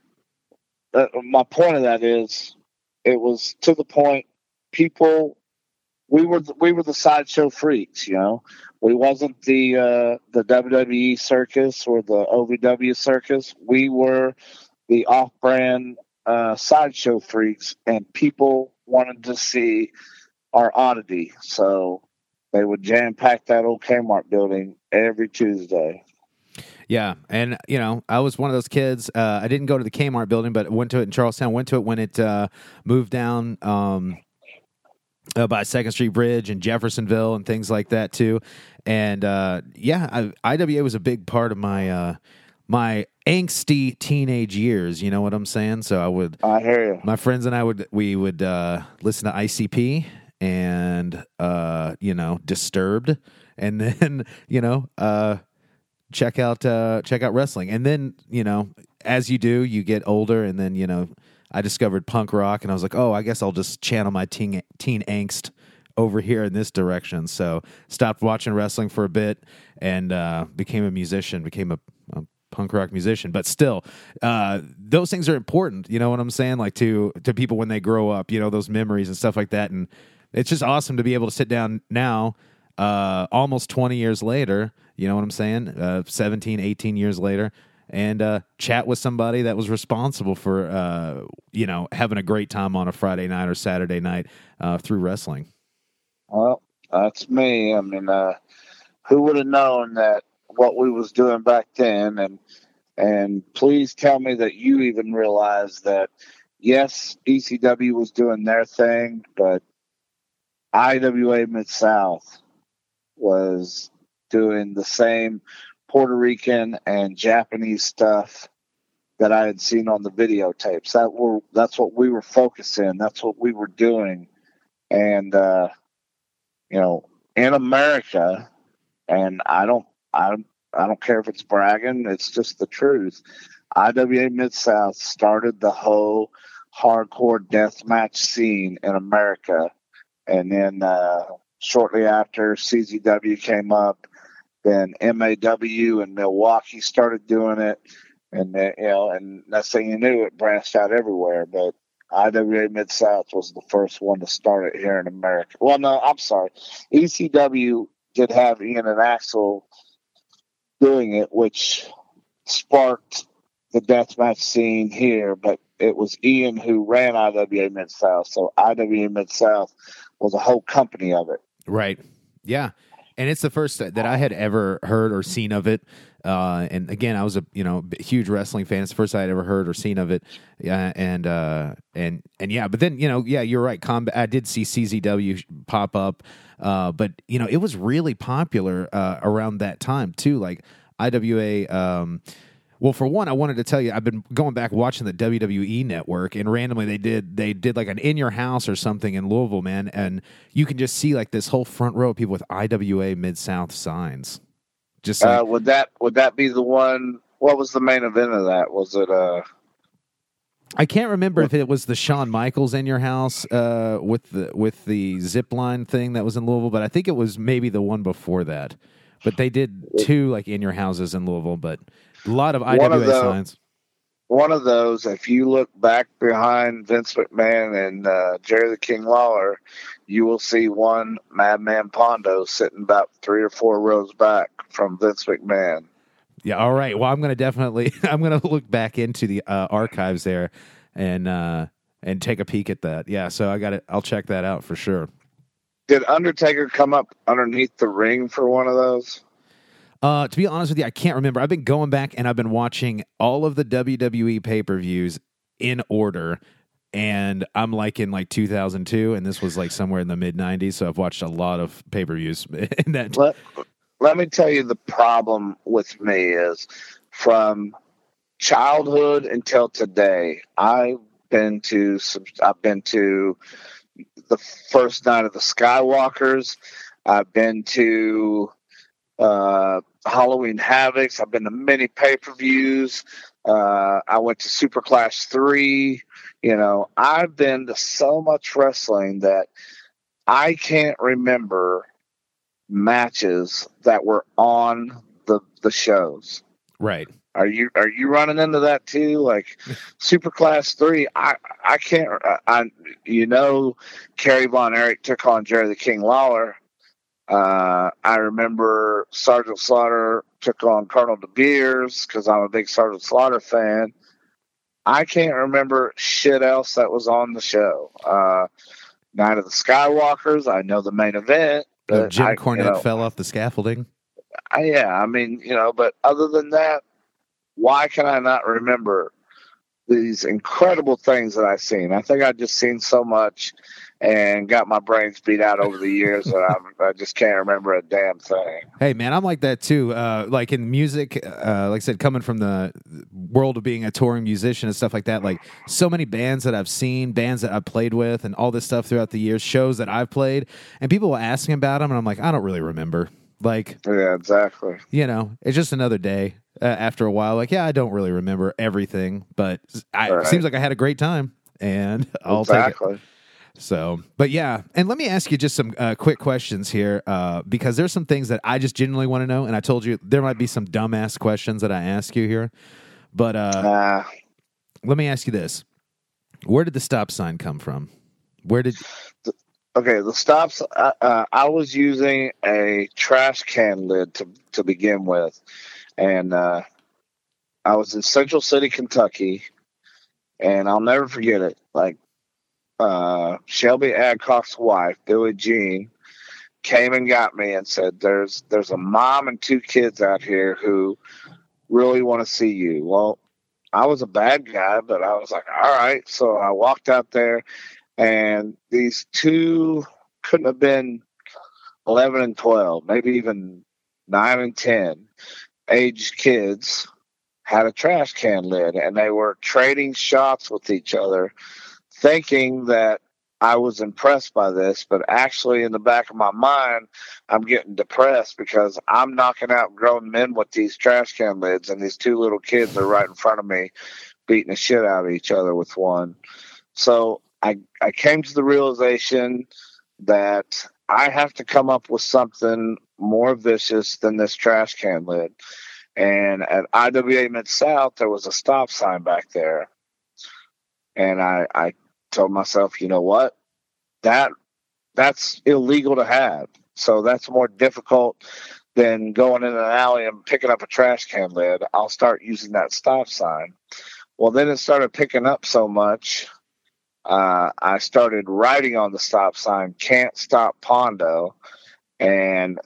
uh, my point of that is, it was to the point. People, we were we were the sideshow freaks, you know. We wasn't the uh, the W W E circus or the O V W circus. We were the off-brand uh, sideshow freaks, and people wanted to see our oddity. So they would jam pack that old Kmart building every Tuesday. Yeah, and you know, I was one of those kids. Uh, I didn't go to the Kmart building, but went to it in Charlestown. Went to it when it uh, moved down um, uh, by Second Street Bridge and Jeffersonville and things like that too. And uh, yeah, I, I W A was a big part of my uh, my angsty teenage years. You know what I'm saying? So I would. I hear you. My friends and I would we would uh, listen to I C P and uh, you know, Disturbed, and then you know. Uh, check out uh check out wrestling. And then, you know, as you do, you get older, and then, you know, I discovered punk rock, and I was like, oh, I guess I'll just channel my teen teen angst over here in this direction. So stopped watching wrestling for a bit and uh became a musician, became a, a punk rock musician. But still, uh those things are important, you know what I'm saying? Like to to people when they grow up, you know, those memories and stuff like that. And it's just awesome to be able to sit down now uh, almost twenty years later, you know what I'm saying? Uh, seventeen, eighteen years later, and uh, chat with somebody that was responsible for, uh, you know, having a great time on a Friday night or Saturday night uh, through wrestling. Well, that's me. I mean, uh, who would have known that what we was doing back then? And and please tell me that you even realized that, yes, E C W was doing their thing, but I W A Mid-South was doing the same Puerto Rican and Japanese stuff that I had seen on the videotapes. That were that's what we were focusing. That's what we were doing. And uh, you know, in America, and I don't I I don't care if it's bragging, it's just the truth. I W A Mid-South started the whole hardcore deathmatch scene in America. And then uh, shortly after C Z W came up, then M A W and Milwaukee started doing it, and uh, you know, and next thing you knew, it branched out everywhere. But I W A Mid-South was the first one to start it here in America. Well, no, I'm sorry, E C W did have Ian and Axel doing it, which sparked the deathmatch scene here. But it was Ian who ran I W A Mid-South, so I W A Mid-South was a whole company of it. Right. Yeah. And it's the first that I had ever heard or seen of it. Uh, and again, I was a you know huge wrestling fan. It's the first I had ever heard or seen of it. Yeah, and uh, and and yeah, but then you know, yeah, you're right. Combat. I did see C Z W pop up, uh, but you know, it was really popular uh, around that time too. Like I W A. Um, Well, for one, I wanted to tell you, I've been going back watching the W W E Network, and randomly they did they did like an In Your House or something in Louisville, man, and you can just see like this whole front row of people with I W A Mid-South signs. Just like, uh, would that would that be the one? What was the main event of that? Was it uh? I can't remember if it was the Shawn Michaels In Your House uh, with the with the zip line thing that was in Louisville, but I think it was maybe the one before that. But they did two like In Your Houses in Louisville, but. A lot of I W A of those, signs. One of those, if you look back behind Vince McMahon and uh, Jerry the King Lawler, you will see one Madman Pondo sitting about three or four rows back from Vince McMahon. Yeah, all right. Well, I'm going to definitely I'm going to look back into the uh, archives there and uh, and take a peek at that. Yeah, so I got it. I'll check that out for sure. Did Undertaker come up underneath the ring for one of those? Uh, to be honest with you, I can't remember. I've been going back and I've been watching all of the W W E pay-per-views in order, and I'm like in like two thousand two, and this was like somewhere in the mid nineties, so I've watched a lot of pay-per-views in that. Let, let me tell you the problem with me is from childhood until today, I've been to I've been to the first night of the Skywalkers. I've been to uh, Halloween Havocs. I've been to many pay-per-views. Uh, I went to Super Clash three. You know, I've been to so much wrestling that I can't remember matches that were on the the shows. Right. Are you are you running into that too? Like Super Class three, I I can't. I, I you know, Kerry Von Erich took on Jerry the King Lawler. Uh, I remember Sergeant Slaughter took on Colonel De Beers because I'm a big Sergeant Slaughter fan. I can't remember shit else that was on the show. Uh, Night of the Skywalkers, I know the main event. Uh, Jim I, Cornette you know, fell off the scaffolding. I, yeah, I mean, you know, but other than that, why can I not remember these incredible things that I've seen? I think I've just seen so much and got my brains beat out over the years that I'm, I just can't remember a damn thing. Hey, man, I'm like that too. Uh, like in music, uh, like I said, coming from the world of being a touring musician and stuff like that, like so many bands that I've seen, bands that I've played with, and all this stuff throughout the years, shows that I've played, and people will ask me about them, and I'm like, I don't really remember. Like, yeah, exactly. You know, it's just another day. Uh, after a while, like, yeah, I don't really remember everything, but I, right. it seems like I had a great time, and I'll exactly. take it. So, but yeah, and let me ask you just some uh, quick questions here, uh, because there's some things that I just genuinely want to know, and I told you there might be some dumbass questions that I ask you here, but uh, uh, let me ask you this: where did the stop sign come from? Where did the, okay, the stops. Uh, uh, I was using a trash can lid to to begin with, and uh, I was in Central City, Kentucky, and I'll never forget it. Like uh, Shelby Adcock's wife, Billie Jean, came and got me and said, "There's there's a mom and two kids out here who really want to see you." Well, I was a bad guy, but I was like, all right. So I walked out there, and these two couldn't have been eleven and twelve, maybe even nine and ten aged kids had a trash can lid, and they were trading shots with each other, thinking that I was impressed by this, but actually in the back of my mind, I'm getting depressed because I'm knocking out grown men with these trash can lids, and these two little kids are right in front of me beating the shit out of each other with one. So I, I came to the realization that I have to come up with something more vicious than this trash can lid. And at I W A Mid-South, there was a stop sign back there. And I, I told myself, you know what? That that's illegal to have. So that's more difficult than going in an alley and picking up a trash can lid. I'll start using that stop sign. Well, then it started picking up so much. Uh, I started writing on the stop sign, "Can't Stop Pondo." And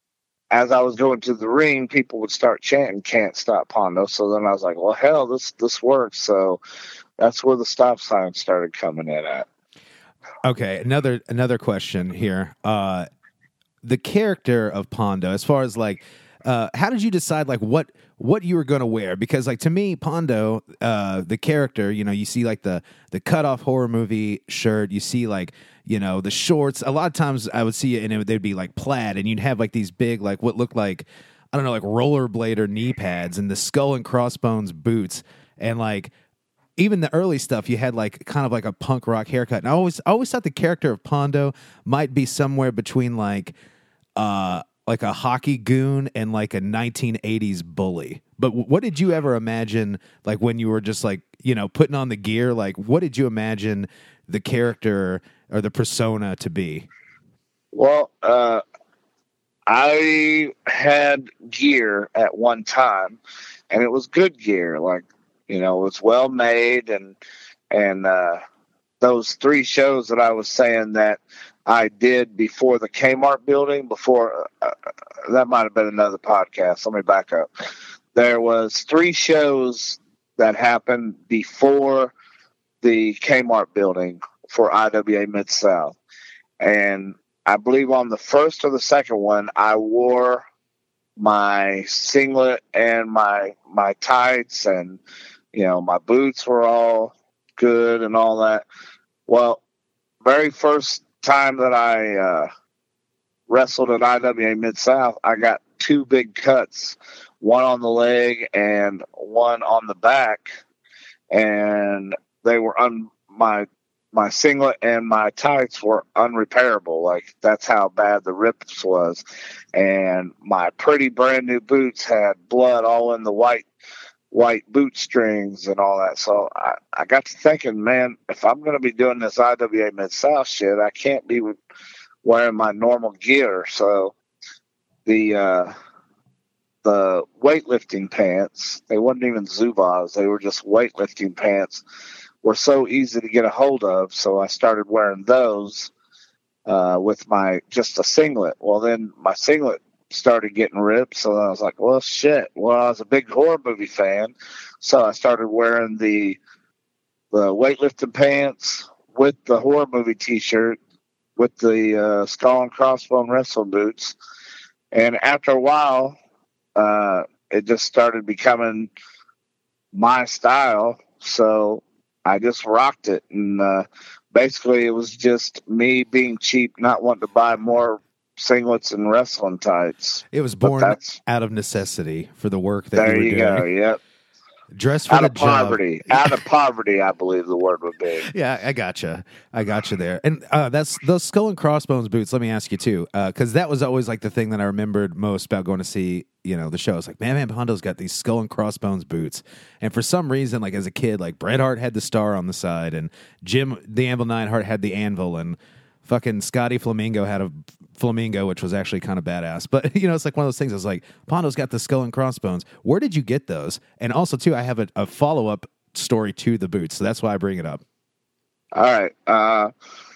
as I was going to the ring, people would start chanting, "Can't Stop Pondo." So then I was like, well, hell, this, this works. So that's where the stop sign started coming in at. Okay, another another question here. Uh, the character of Pondo, as far as like, uh, how did you decide like what what you were going to wear? Because like to me, Pondo, uh, the character, you know, you see like the the cut off horror movie shirt, you see like you know the shorts. A lot of times I would see it and it would, they'd be like plaid, and you'd have like these big like what looked like I don't know like rollerblade or knee pads and the skull and crossbones boots, and like. Even the early stuff, you had like kind of like a punk rock haircut. And I always, I always thought the character of Pondo might be somewhere between like, uh, like a hockey goon and like a nineteen eighties bully. But w- what did you ever imagine, like when you were just like, you know, putting on the gear? Like, what did you imagine the character or the persona to be? Well, uh, I had gear at one time, and it was good gear, like. You know, it was well made, and and uh, those three shows that I was saying that I did before the Kmart building, before uh, that might have been another podcast. Let me back up. There was three shows that happened before the Kmart building for I W A Mid-South, and I believe on the first or the second one, I wore my singlet and my my tights, and you know, my boots were all good and all that. Well, very first time that I uh, wrestled at I W A Mid-South, I got two big cuts, one on the leg and one on the back. And they were on my my singlet and my tights were unrepairable. Like, that's how bad the rips was. And my pretty brand new boots had blood all in the white white boot strings and all that. So I, I got to thinking, man, if I'm going to be doing this I W A Mid-South shit, I can't be wearing my normal gear. So the uh, the weightlifting pants, they weren't even Zubaz, they were just weightlifting pants, were so easy to get a hold of. So I started wearing those uh, with my just a singlet. Well, then my singlet started getting ripped, so I was like, well, shit. Well, I was a big horror movie fan, so I started wearing the the weightlifting pants with the horror movie t-shirt with the uh, skull and crossbone wrestling boots. And after a while, uh, it just started becoming my style, so I just rocked it. And uh, basically, it was just me being cheap, not wanting to buy more singlets and wrestling tights. It was born out of necessity for the work that there you were you doing. go. Yep. Dress for out the of poverty. job. Out of poverty, I believe the word would be. Yeah, I gotcha. I gotcha there. And uh, that's those skull and crossbones boots. Let me ask you too, because uh, that was always like the thing that I remembered most about going to see, you know, the show. I was like, man, man, Pondo's got these skull and crossbones boots. And for some reason, like as a kid, like Bret Hart had the star on the side, and Jim the Anvil Neidhart had the anvil, and fucking Scotty Flamingo had a flamingo, which was actually kind of badass. But, you know, it's like one of those things. It's like, Pondo's got the skull and crossbones. Where did you get those? And also, too, I have a, a follow-up story to the boots, so that's why I bring it up. All right. Uh,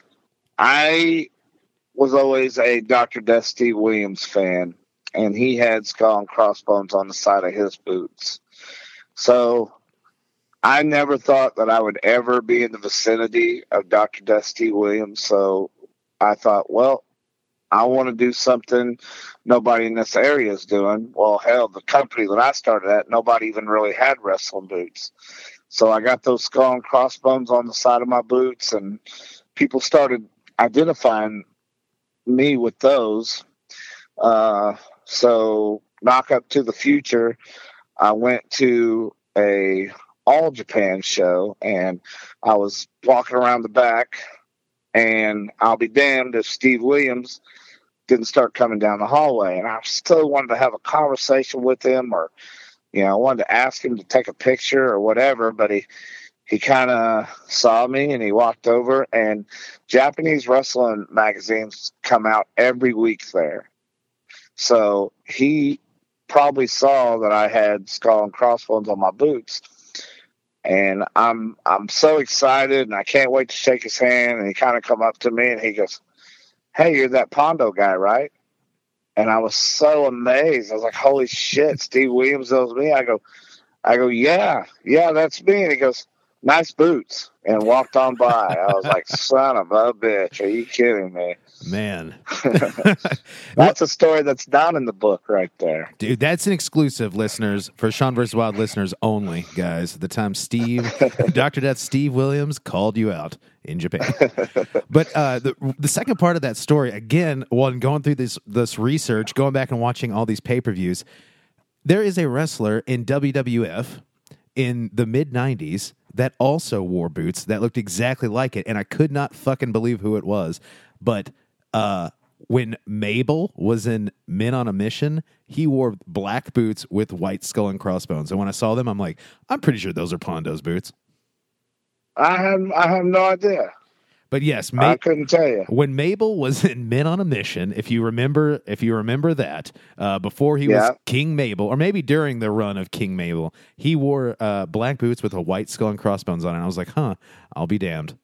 I was always a Doctor Death Steve Williams fan, and he had skull and crossbones on the side of his boots. So I never thought that I would ever be in the vicinity of Doctor Death Steve Williams. So I thought, well, I want to do something nobody in this area is doing. Well, hell, the company that I started at, nobody even really had wrestling boots. So I got those skull and crossbones on the side of my boots, and people started identifying me with those. Uh, so knock up to the future, I went to a All Japan show, and I was walking around the back, and I'll be damned if Steve Williams didn't start coming down the hallway. And I still wanted to have a conversation with him, or, you know, I wanted to ask him to take a picture or whatever, but he, he kind of saw me and he walked over, and Japanese wrestling magazines come out every week there. So he probably saw that I had skull and crossbones on my boots. And I'm I'm so excited, and I can't wait to shake his hand. And he kind of come up to me, and he goes, "Hey, you're that Pondo guy, right?" And I was so amazed. I was like, "Holy shit, Steve Williams knows me." I go, I go, "Yeah, yeah, that's me." And he goes, "Nice boots," and walked on by. I was like, "Son of a bitch, are you kidding me?" Man. That's a story that's down in the book right there. Dude, that's an exclusive, listeners, for Sean versus. Wild listeners only, guys. The time Steve, Doctor Death Steve Williams called you out in Japan. But uh, the the second part of that story, again, when going through this this research, going back and watching all these pay-per-views, there is a wrestler in W W F in the mid nineties that also wore boots that looked exactly like it, and I could not fucking believe who it was. But uh, when Mabel was in Men on a Mission, he wore black boots with white skull and crossbones. And when I saw them, I'm like, I'm pretty sure those are Pondo's boots. I have I have no idea. But yes, Ma- I couldn't tell you. When Mabel was in Men on a Mission, if you remember, if you remember that, uh, before he Yeah. was King Mabel, or maybe during the run of King Mabel, he wore uh, black boots with a white skull and crossbones on it. And I was like, huh, I'll be damned.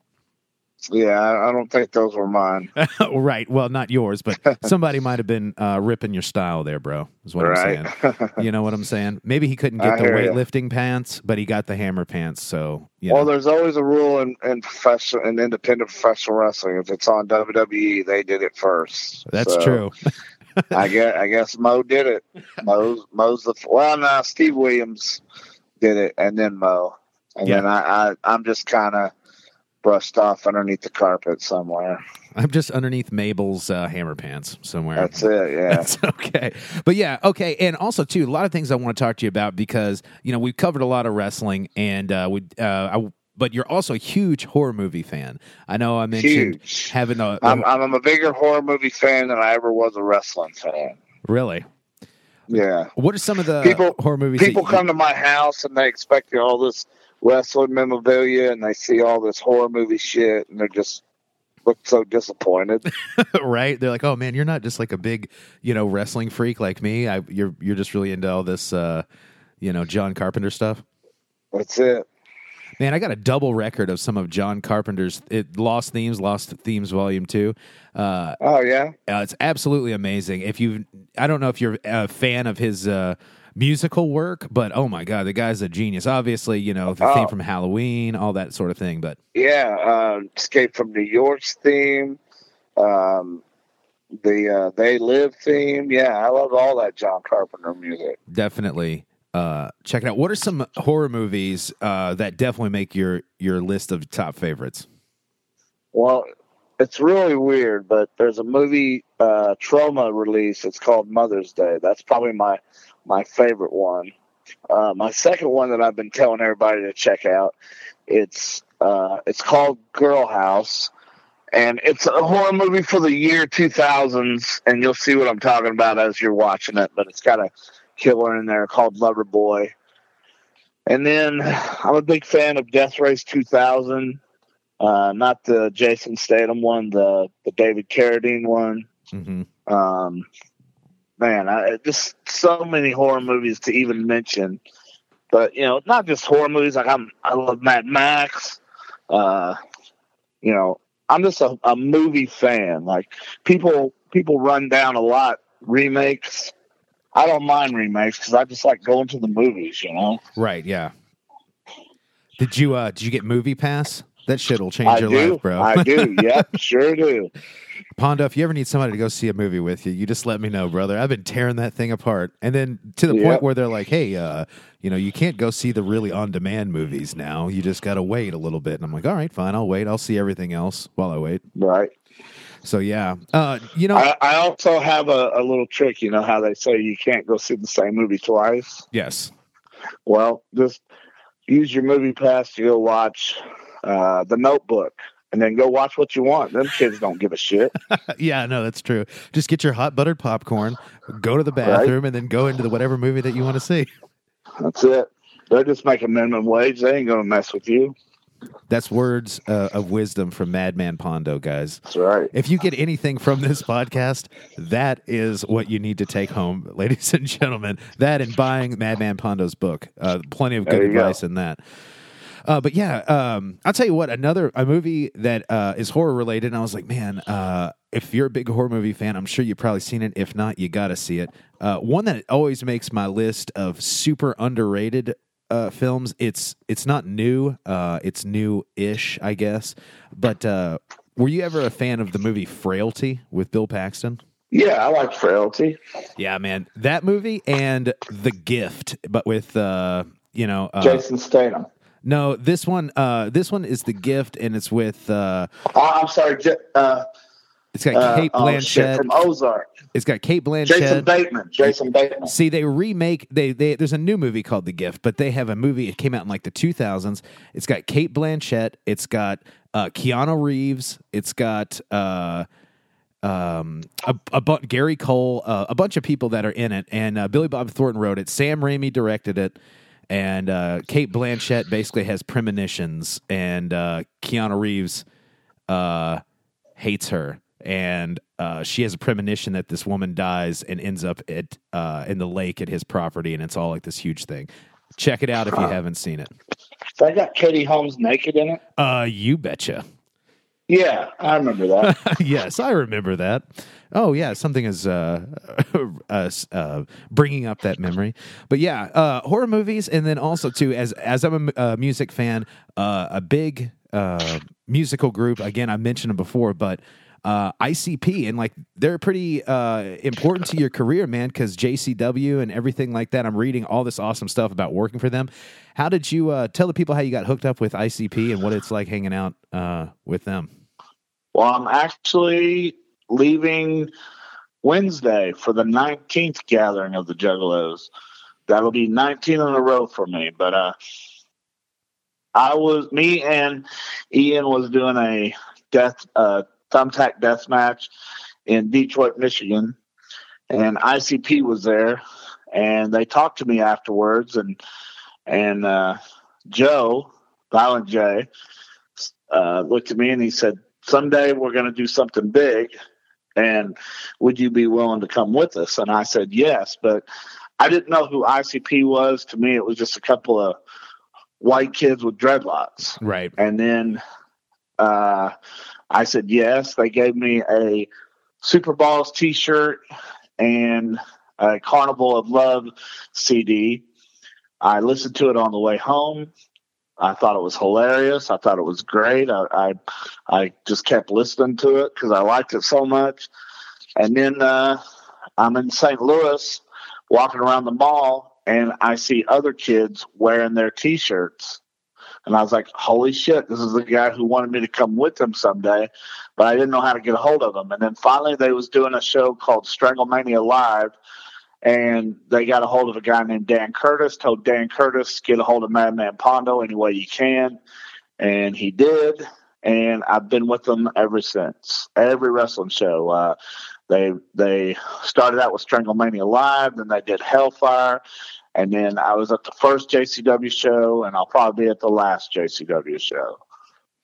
Yeah, I, I don't think those were mine. Right. Well, not yours, but somebody might have been uh, ripping your style there, bro, is what Right. I'm saying. You know what I'm saying? Maybe he couldn't I get the hear ya. weightlifting pants, but he got the hammer pants. So, you Well, know. there's always a rule in, in professional and independent professional wrestling. If it's on W W E, they did it first. That's So, true. I guess I guess Mo did it. Mo's Mo's the well, no, Steve Williams did it, and then Mo, and Yeah. then I, I I'm just kind of brushed off underneath the carpet somewhere. I'm just underneath Mabel's uh, hammer pants somewhere. That's it. Yeah. That's okay. But yeah, okay. And also, too, a lot of things I want to talk to you about because, you know, we've covered a lot of wrestling and uh, we, uh, I, but you're also a huge horror movie fan. I know I mentioned Huge. having a, I'm I'm a bigger horror movie fan than I ever was a wrestling fan. really. Yeah. What are some of the People horror movies? People that you, come to my house and they expect all this wrestling memorabilia, and they see all this horror movie shit, and they're just look so disappointed. right? They're like, "Oh man, you're not just like a big, you know, wrestling freak like me. I, you're you're just really into all this, uh, you know, John Carpenter stuff." That's it. Man, I got a double record of some of John Carpenter's it, Lost Themes, Lost Themes Volume Two. Uh, Oh yeah. uh, it's absolutely amazing. If you, I don't know if you're a fan of his uh, musical work, but oh my god, the guy's a genius. Obviously, you know the Oh. theme from Halloween, all that sort of thing. But Yeah. Uh, Escape from New York's theme. Um, the uh, They Live theme. Yeah, I love all that John Carpenter music. definitely uh, check it out. What are some horror movies uh, that definitely make your your list of top favorites? Well, it's really weird, but there's a movie uh, Trauma release. It's called Mother's Day. That's probably my my favorite one. Uh, my second one that I've been telling everybody to check out. It's uh, it's called Girl House, and it's a horror movie for the year two thousands. And you'll see what I'm talking about as you're watching it. But it's got a killer in there called Lover Boy. And then I'm a big fan of Death Race two thousand. Uh, not the Jason Statham one, the the David Carradine one. Mm-hmm. Um, man, I, just so many horror movies to even mention. But you know, not just horror movies. Like I'm, I love Mad Max. Uh, you know, I'm just a, a movie fan. Like people, people run down a lot remakes. I don't mind remakes because I just like going to the movies. You know, right? Yeah. Did you uh, did you get Movie Pass? That shit will change I your do. life, bro. I do. Yep, sure do. Pondo, if you ever need somebody to go see a movie with you, you just let me know, brother. I've been tearing that thing apart. And then to the Yep. point where they're like, hey, uh, you know, you can't go see the really on-demand movies now. You just got to wait a little bit. And I'm like, all right, fine, I'll wait. I'll see everything else while I wait. Right. So, yeah. Uh, you know, I, I also have a, a little trick. You know how they say you can't go see the same movie twice? yes. Well, just use your movie pass to go watch uh, The Notebook, and then go watch what you want. Them kids don't give a shit. Yeah, no, that's true. Just get your hot buttered popcorn, go to the bathroom, right, and then go into the whatever movie that you want to see. That's it. They're just making minimum wage. They ain't going to mess with you. That's words uh, of wisdom from Madman Pondo, guys. That's right. If you get anything from this podcast, that is what you need to take home, ladies and gentlemen. That and buying Madman Pondo's book. Uh, plenty of good advice go. in that. Uh, but yeah, um, I'll tell you what, another a movie that uh, is horror related, and I was like, man, uh, if you're a big horror movie fan, I'm sure you've probably seen it. If not, you got to see it. Uh, one that always makes my list of super underrated uh, films. It's it's not new. Uh, it's new-ish, I guess. But uh, were you ever a fan of the movie Frailty with Bill Paxton? Yeah, I like Frailty. Yeah, man. That movie and The Gift, but with, uh, you know... Uh, Jason Statham. No, this one. Uh, this one is The Gift, and it's with. Uh, oh, I'm sorry. Uh, it's got Kate uh, Blanchett oh, shit, from Ozark. It's got Kate Blanchett. Jason Bateman. Jason Bateman. See, they remake. They they. There's a new movie called The Gift, but they have a movie. It came out in like the two thousands. It's got Kate Blanchett. It's got uh, Keanu Reeves. It's got. Uh, Um, a, a bu- Gary Cole, uh, a bunch of people that are in it, and uh, Billy Bob Thornton wrote it. Sam Raimi directed it. And uh, Kate Blanchett basically has premonitions, and uh, Keanu Reeves uh, hates her, and uh, she has a premonition that this woman dies and ends up at uh, in the lake at his property, and it's all like this huge thing. Check it out if you haven't seen it. So I got Katie Holmes naked in it. Uh, you betcha. Yeah, I remember that. Yes, I remember that. Oh, yeah, something is uh, uh, uh, bringing up that memory. But yeah, uh, horror movies, and then also, too, as as I'm a uh, music fan, uh, a big uh, musical group, again, I mentioned them before, but uh, I C P, and like they're pretty uh, important to your career, man, because J C W and everything like that, I'm reading all this awesome stuff about working for them. How did you uh, tell the people how you got hooked up with I C P and what it's like hanging out uh, with them? Well, I'm actually leaving Wednesday for the nineteenth gathering of the Juggalos. That'll be nineteen in a row for me. But uh, I was, me and Ian was doing a death, uh, thumbtack death match in Detroit, Michigan. And I C P was there. And they talked to me afterwards. And, and uh, Joe, Violent J, uh, looked at me and he said, someday we're going to do something big, and would you be willing to come with us? And I said yes, but I didn't know who I C P was. To me, it was just a couple of white kids with dreadlocks. Right. And then uh, I said yes. They gave me a Super Balls t-shirt and a Carnival of Love C D. I listened to it on the way home. I thought it was hilarious. I thought it was great. I I, I just kept listening to it because I liked it so much. And then uh, I'm in Saint Louis walking around the mall, and I see other kids wearing their T-shirts. And I was like, holy shit, this is the guy who wanted me to come with him someday, but I didn't know how to get a hold of him. And then finally they was doing a show called Stranglemania Live, and they got a hold of a guy named Dan Curtis, told Dan Curtis, get a hold of Madman Pondo any way you can. And he did. And I've been with them ever since. Every wrestling show. Uh, they they started out with Stranglemania Live, then they did Hellfire. And then I was at the first J C W show, and I'll probably be at the last J C W show.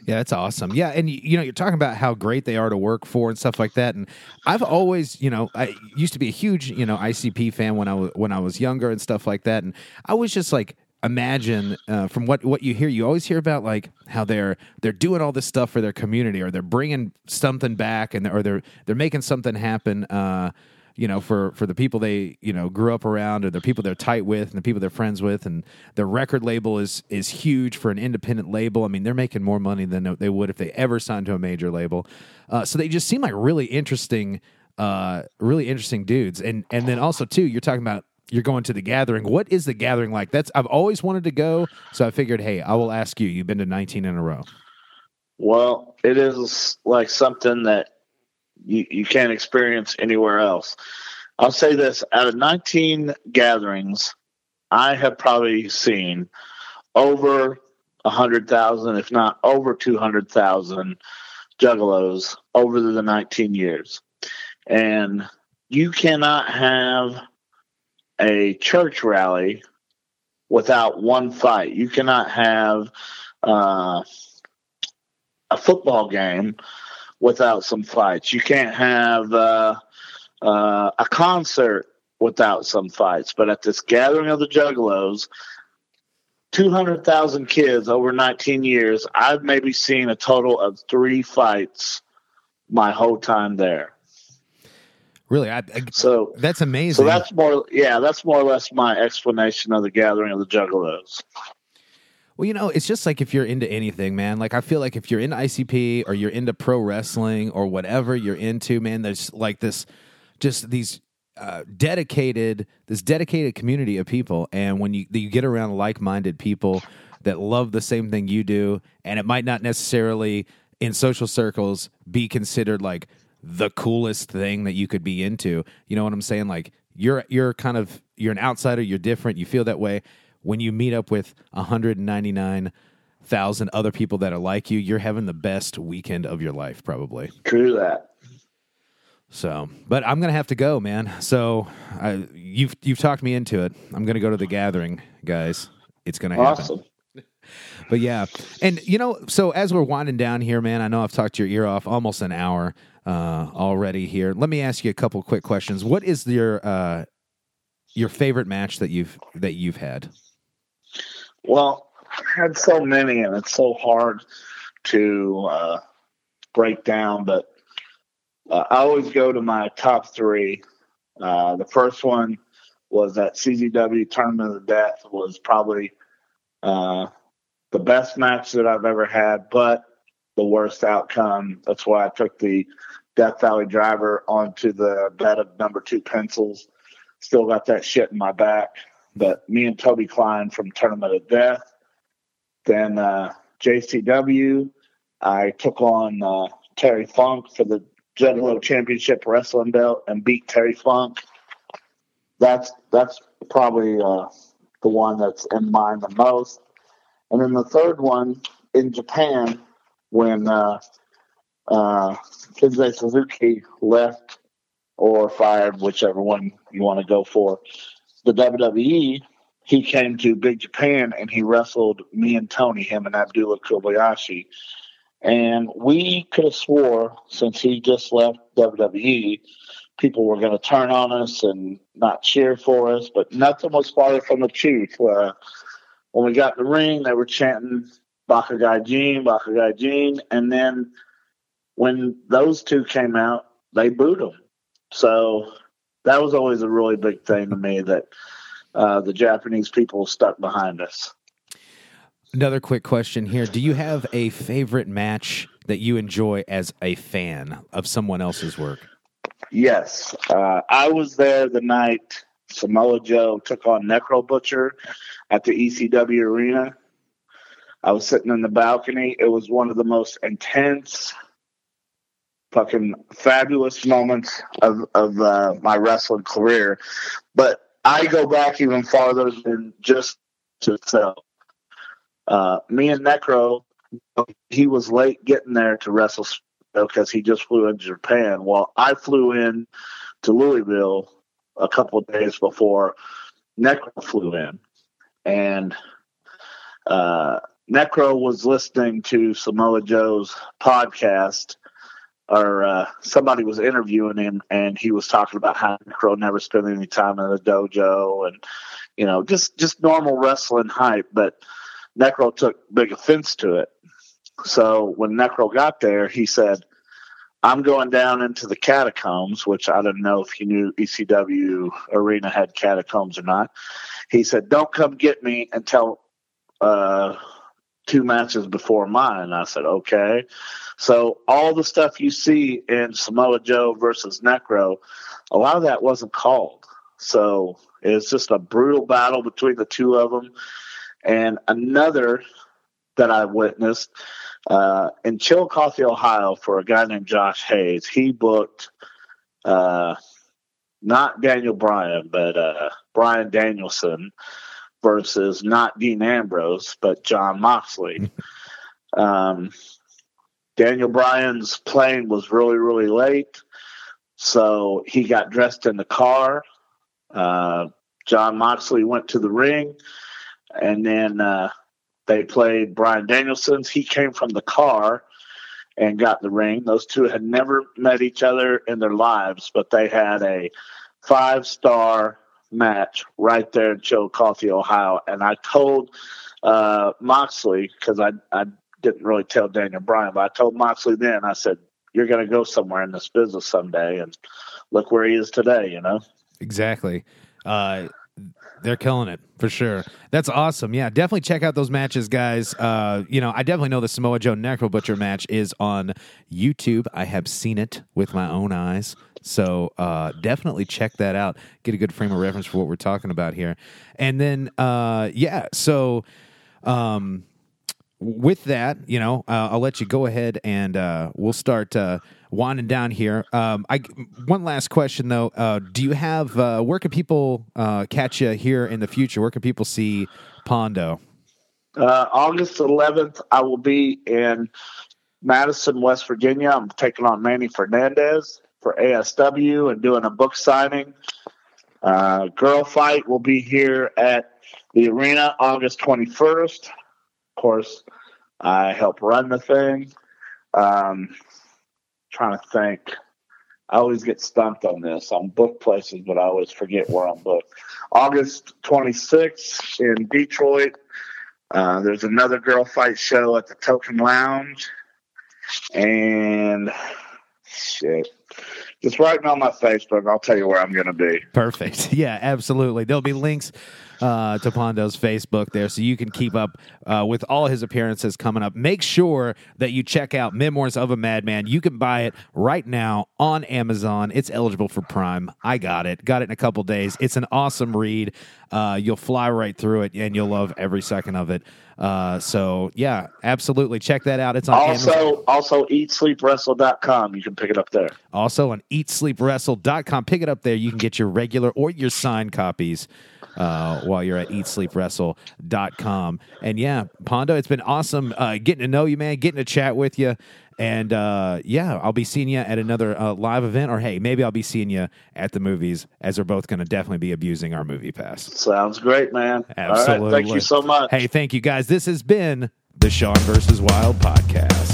Yeah, that's awesome. Yeah, and you know, you're talking about how great they are to work for and stuff like that. And I've always, you know, I used to be a huge, you know, I C P fan when I was when I was younger and stuff like that. And I was just like, imagine uh, from what what you hear, you always hear about like how they're they're doing all this stuff for their community, or they're bringing something back, and or they're they're making something happen. Uh, you know, for, for the people they, you know, grew up around, or the people they're tight with and the people they're friends with. And their record label is is huge for an independent label. I mean, they're making more money than they would if they ever signed to a major label. Uh, so they just seem like really interesting, uh, really interesting dudes. And and then also, too, you're talking about you're going to the Gathering. What is the Gathering like? That's I've always wanted to go, so I figured, hey, I will ask you. You've been to nineteen in a row. Well, it is like something that You, you can't experience anywhere else. I'll say this, out of nineteen gatherings, I have probably seen over one hundred thousand, if not over two hundred thousand juggalos over the nineteen years. And you cannot have a church rally without one fight. You cannot have uh, a football game without some fights. You can't have uh, uh, a concert without some fights. But at this Gathering of the Juggalos, two hundred thousand kids over nineteen years, I've maybe seen a total of three fights my whole time there. Really? I, I, so that's amazing. So that's more, yeah, that's more or less my explanation of the Gathering of the Juggalos. Well, you know, it's just like if you're into anything, man. Like, I feel like if you're into I C P or you're into pro wrestling or whatever you're into, man, there's like this, just these uh, dedicated, this dedicated community of people. And when you you get around like-minded people that love the same thing you do, and it might not necessarily in social circles be considered like the coolest thing that you could be into. You know what I'm saying? Like, you're you're kind of you're an outsider. You're different. You feel that way. When you meet up with one hundred ninety-nine thousand other people that are like you, you're having the best weekend of your life, probably. True that. So, but I'm going to have to go, man. So I, you've you've talked me into it. I'm going to go to the Gathering, guys. It's going to happen. Awesome. But yeah, and you know, so as we're winding down here, man, I know I've talked your ear off almost an hour uh, already here. Let me ask you a couple quick questions. What is your uh, your favorite match that you've that you've had? Well, I've had so many, and it's so hard to uh, break down, but uh, I always go to my top three. Uh, the first one was that C Z W Tournament of Death. Was probably uh, the best match that I've ever had, but the worst outcome. That's why I took the Death Valley Driver onto the bed of number two pencils. Still got that shit in my back. But me and Toby Klein from Tournament of Death. Then uh, J C W, I took on uh, Terry Funk for the Juggalo Championship Wrestling Belt and beat Terry Funk. That's that's probably uh, the one that's in mind the most. And then the third one in Japan, when uh, uh, Shinzei Suzuki left or fired, whichever one you want to go for, the W W E, he came to Big Japan and he wrestled me and Tony, him and Abdullah Kobayashi. And we could have swore, since he just left W W E, people were going to turn on us and not cheer for us, but nothing was farther from the truth. Uh, when we got in the ring, they were chanting Bakugai Jin, Bakugai Jin, and then when those two came out, they booed them. So that was always a really big thing to me, that uh, the Japanese people stuck behind us. Another quick question here. Do you have a favorite match that you enjoy as a fan of someone else's work? Yes. Uh, I was there the night Samoa Joe took on Necro Butcher at the E C W arena. I was sitting in the balcony. It was one of the most intense, fucking fabulous moments of, of uh, my wrestling career. But I go back even farther than just to itself. Uh, me and Necro, he was late getting there to wrestle because he just flew into Japan. Well, I flew in to Louisville a couple of days before Necro flew in. And, uh, Necro was listening to Samoa Joe's podcast, or uh, somebody was interviewing him, and he was talking about how Necro never spent any time in the dojo, and you know, just just normal wrestling hype. But Necro took big offense to it. So when Necro got there, he said, "I'm going down into the catacombs," which I didn't know if he knew E C W Arena had catacombs or not. He said, "Don't come get me until uh, two matches before mine." I said, "Okay." So all the stuff you see in Samoa Joe versus Necro, a lot of that wasn't called. So it's just a brutal battle between the two of them. And another that I witnessed uh, in Chillicothe, Ohio, for a guy named Josh Hayes, he booked uh, not Daniel Bryan, but uh, Bryan Danielson versus not Dean Ambrose, but Jon Moxley. um, Daniel Bryan's plane was really, really late, so he got dressed in the car. Uh, Jon Moxley went to the ring, and then uh, they played Bryan Danielson's. He came from the car and got in the ring. Those two had never met each other in their lives, but they had a five-star match right there in Chillicothe, Ohio. And I told uh, Moxley, because I, I didn't really tell Daniel Bryan, but I told Moxley then, I said, "You're going to go somewhere in this business someday," and look where he is today, you know? Exactly. Uh, they're killing it for sure. That's awesome. Yeah, definitely check out those matches, guys. Uh, you know, I definitely know the Samoa Joe Necro Butcher match is on YouTube. I have seen it with my own eyes. So uh, definitely check that out. Get a good frame of reference for what we're talking about here. And then, uh, yeah, so um, with that, you know, uh, I'll let you go ahead and uh, we'll start uh, winding down here. Um, I one last question though. Uh, do you have uh, where can people uh, catch you here in the future? Where can people see Pondo? Uh, August eleventh, I will be in Madison, West Virginia. I'm taking on Manny Fernandez for A S W and doing a book signing. Uh, Girl Fight will be here at the arena August twenty-first. Of course, I help run the thing. Um, trying to think. I always get stumped on this. I'm booked places, but I always forget where I'm booked. August twenty-sixth in Detroit. Uh, there's another Girl Fight show at the Token Lounge. And shit. Just write me on my Facebook. I'll tell you where I'm going to be. Perfect. Yeah, absolutely. There'll be links uh, to Pondo's Facebook there, so you can keep up uh, with all his appearances coming up. Make sure that you check out Memoirs of a Madman. You can buy it right now on Amazon. It's eligible for Prime. I got it. Got it in a couple days. It's an awesome read. Uh, you'll fly right through it, and you'll love every second of it. Uh, so, yeah, absolutely. Check that out. It's on also, Amazon. Also, eat sleep wrestle dot com. You can pick it up there. Also on eat sleep wrestle dot com. Pick it up there. You can get your regular or your signed copies uh, while you're at eat sleep wrestle dot com. And, yeah, Pondo, it's been awesome uh, getting to know you, man, getting to chat with you. And, uh, yeah, I'll be seeing you at another uh, live event. Or, hey, maybe I'll be seeing you at the movies, as we're both going to definitely be abusing our movie pass. Sounds great, man. Absolutely. All right, thank you so much. Hey, thank you, guys. This has been the Sean versus Wild podcast.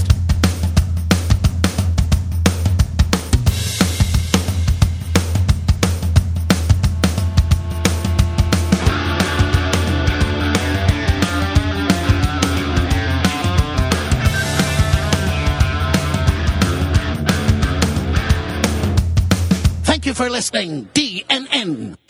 Thank you for listening, D N N.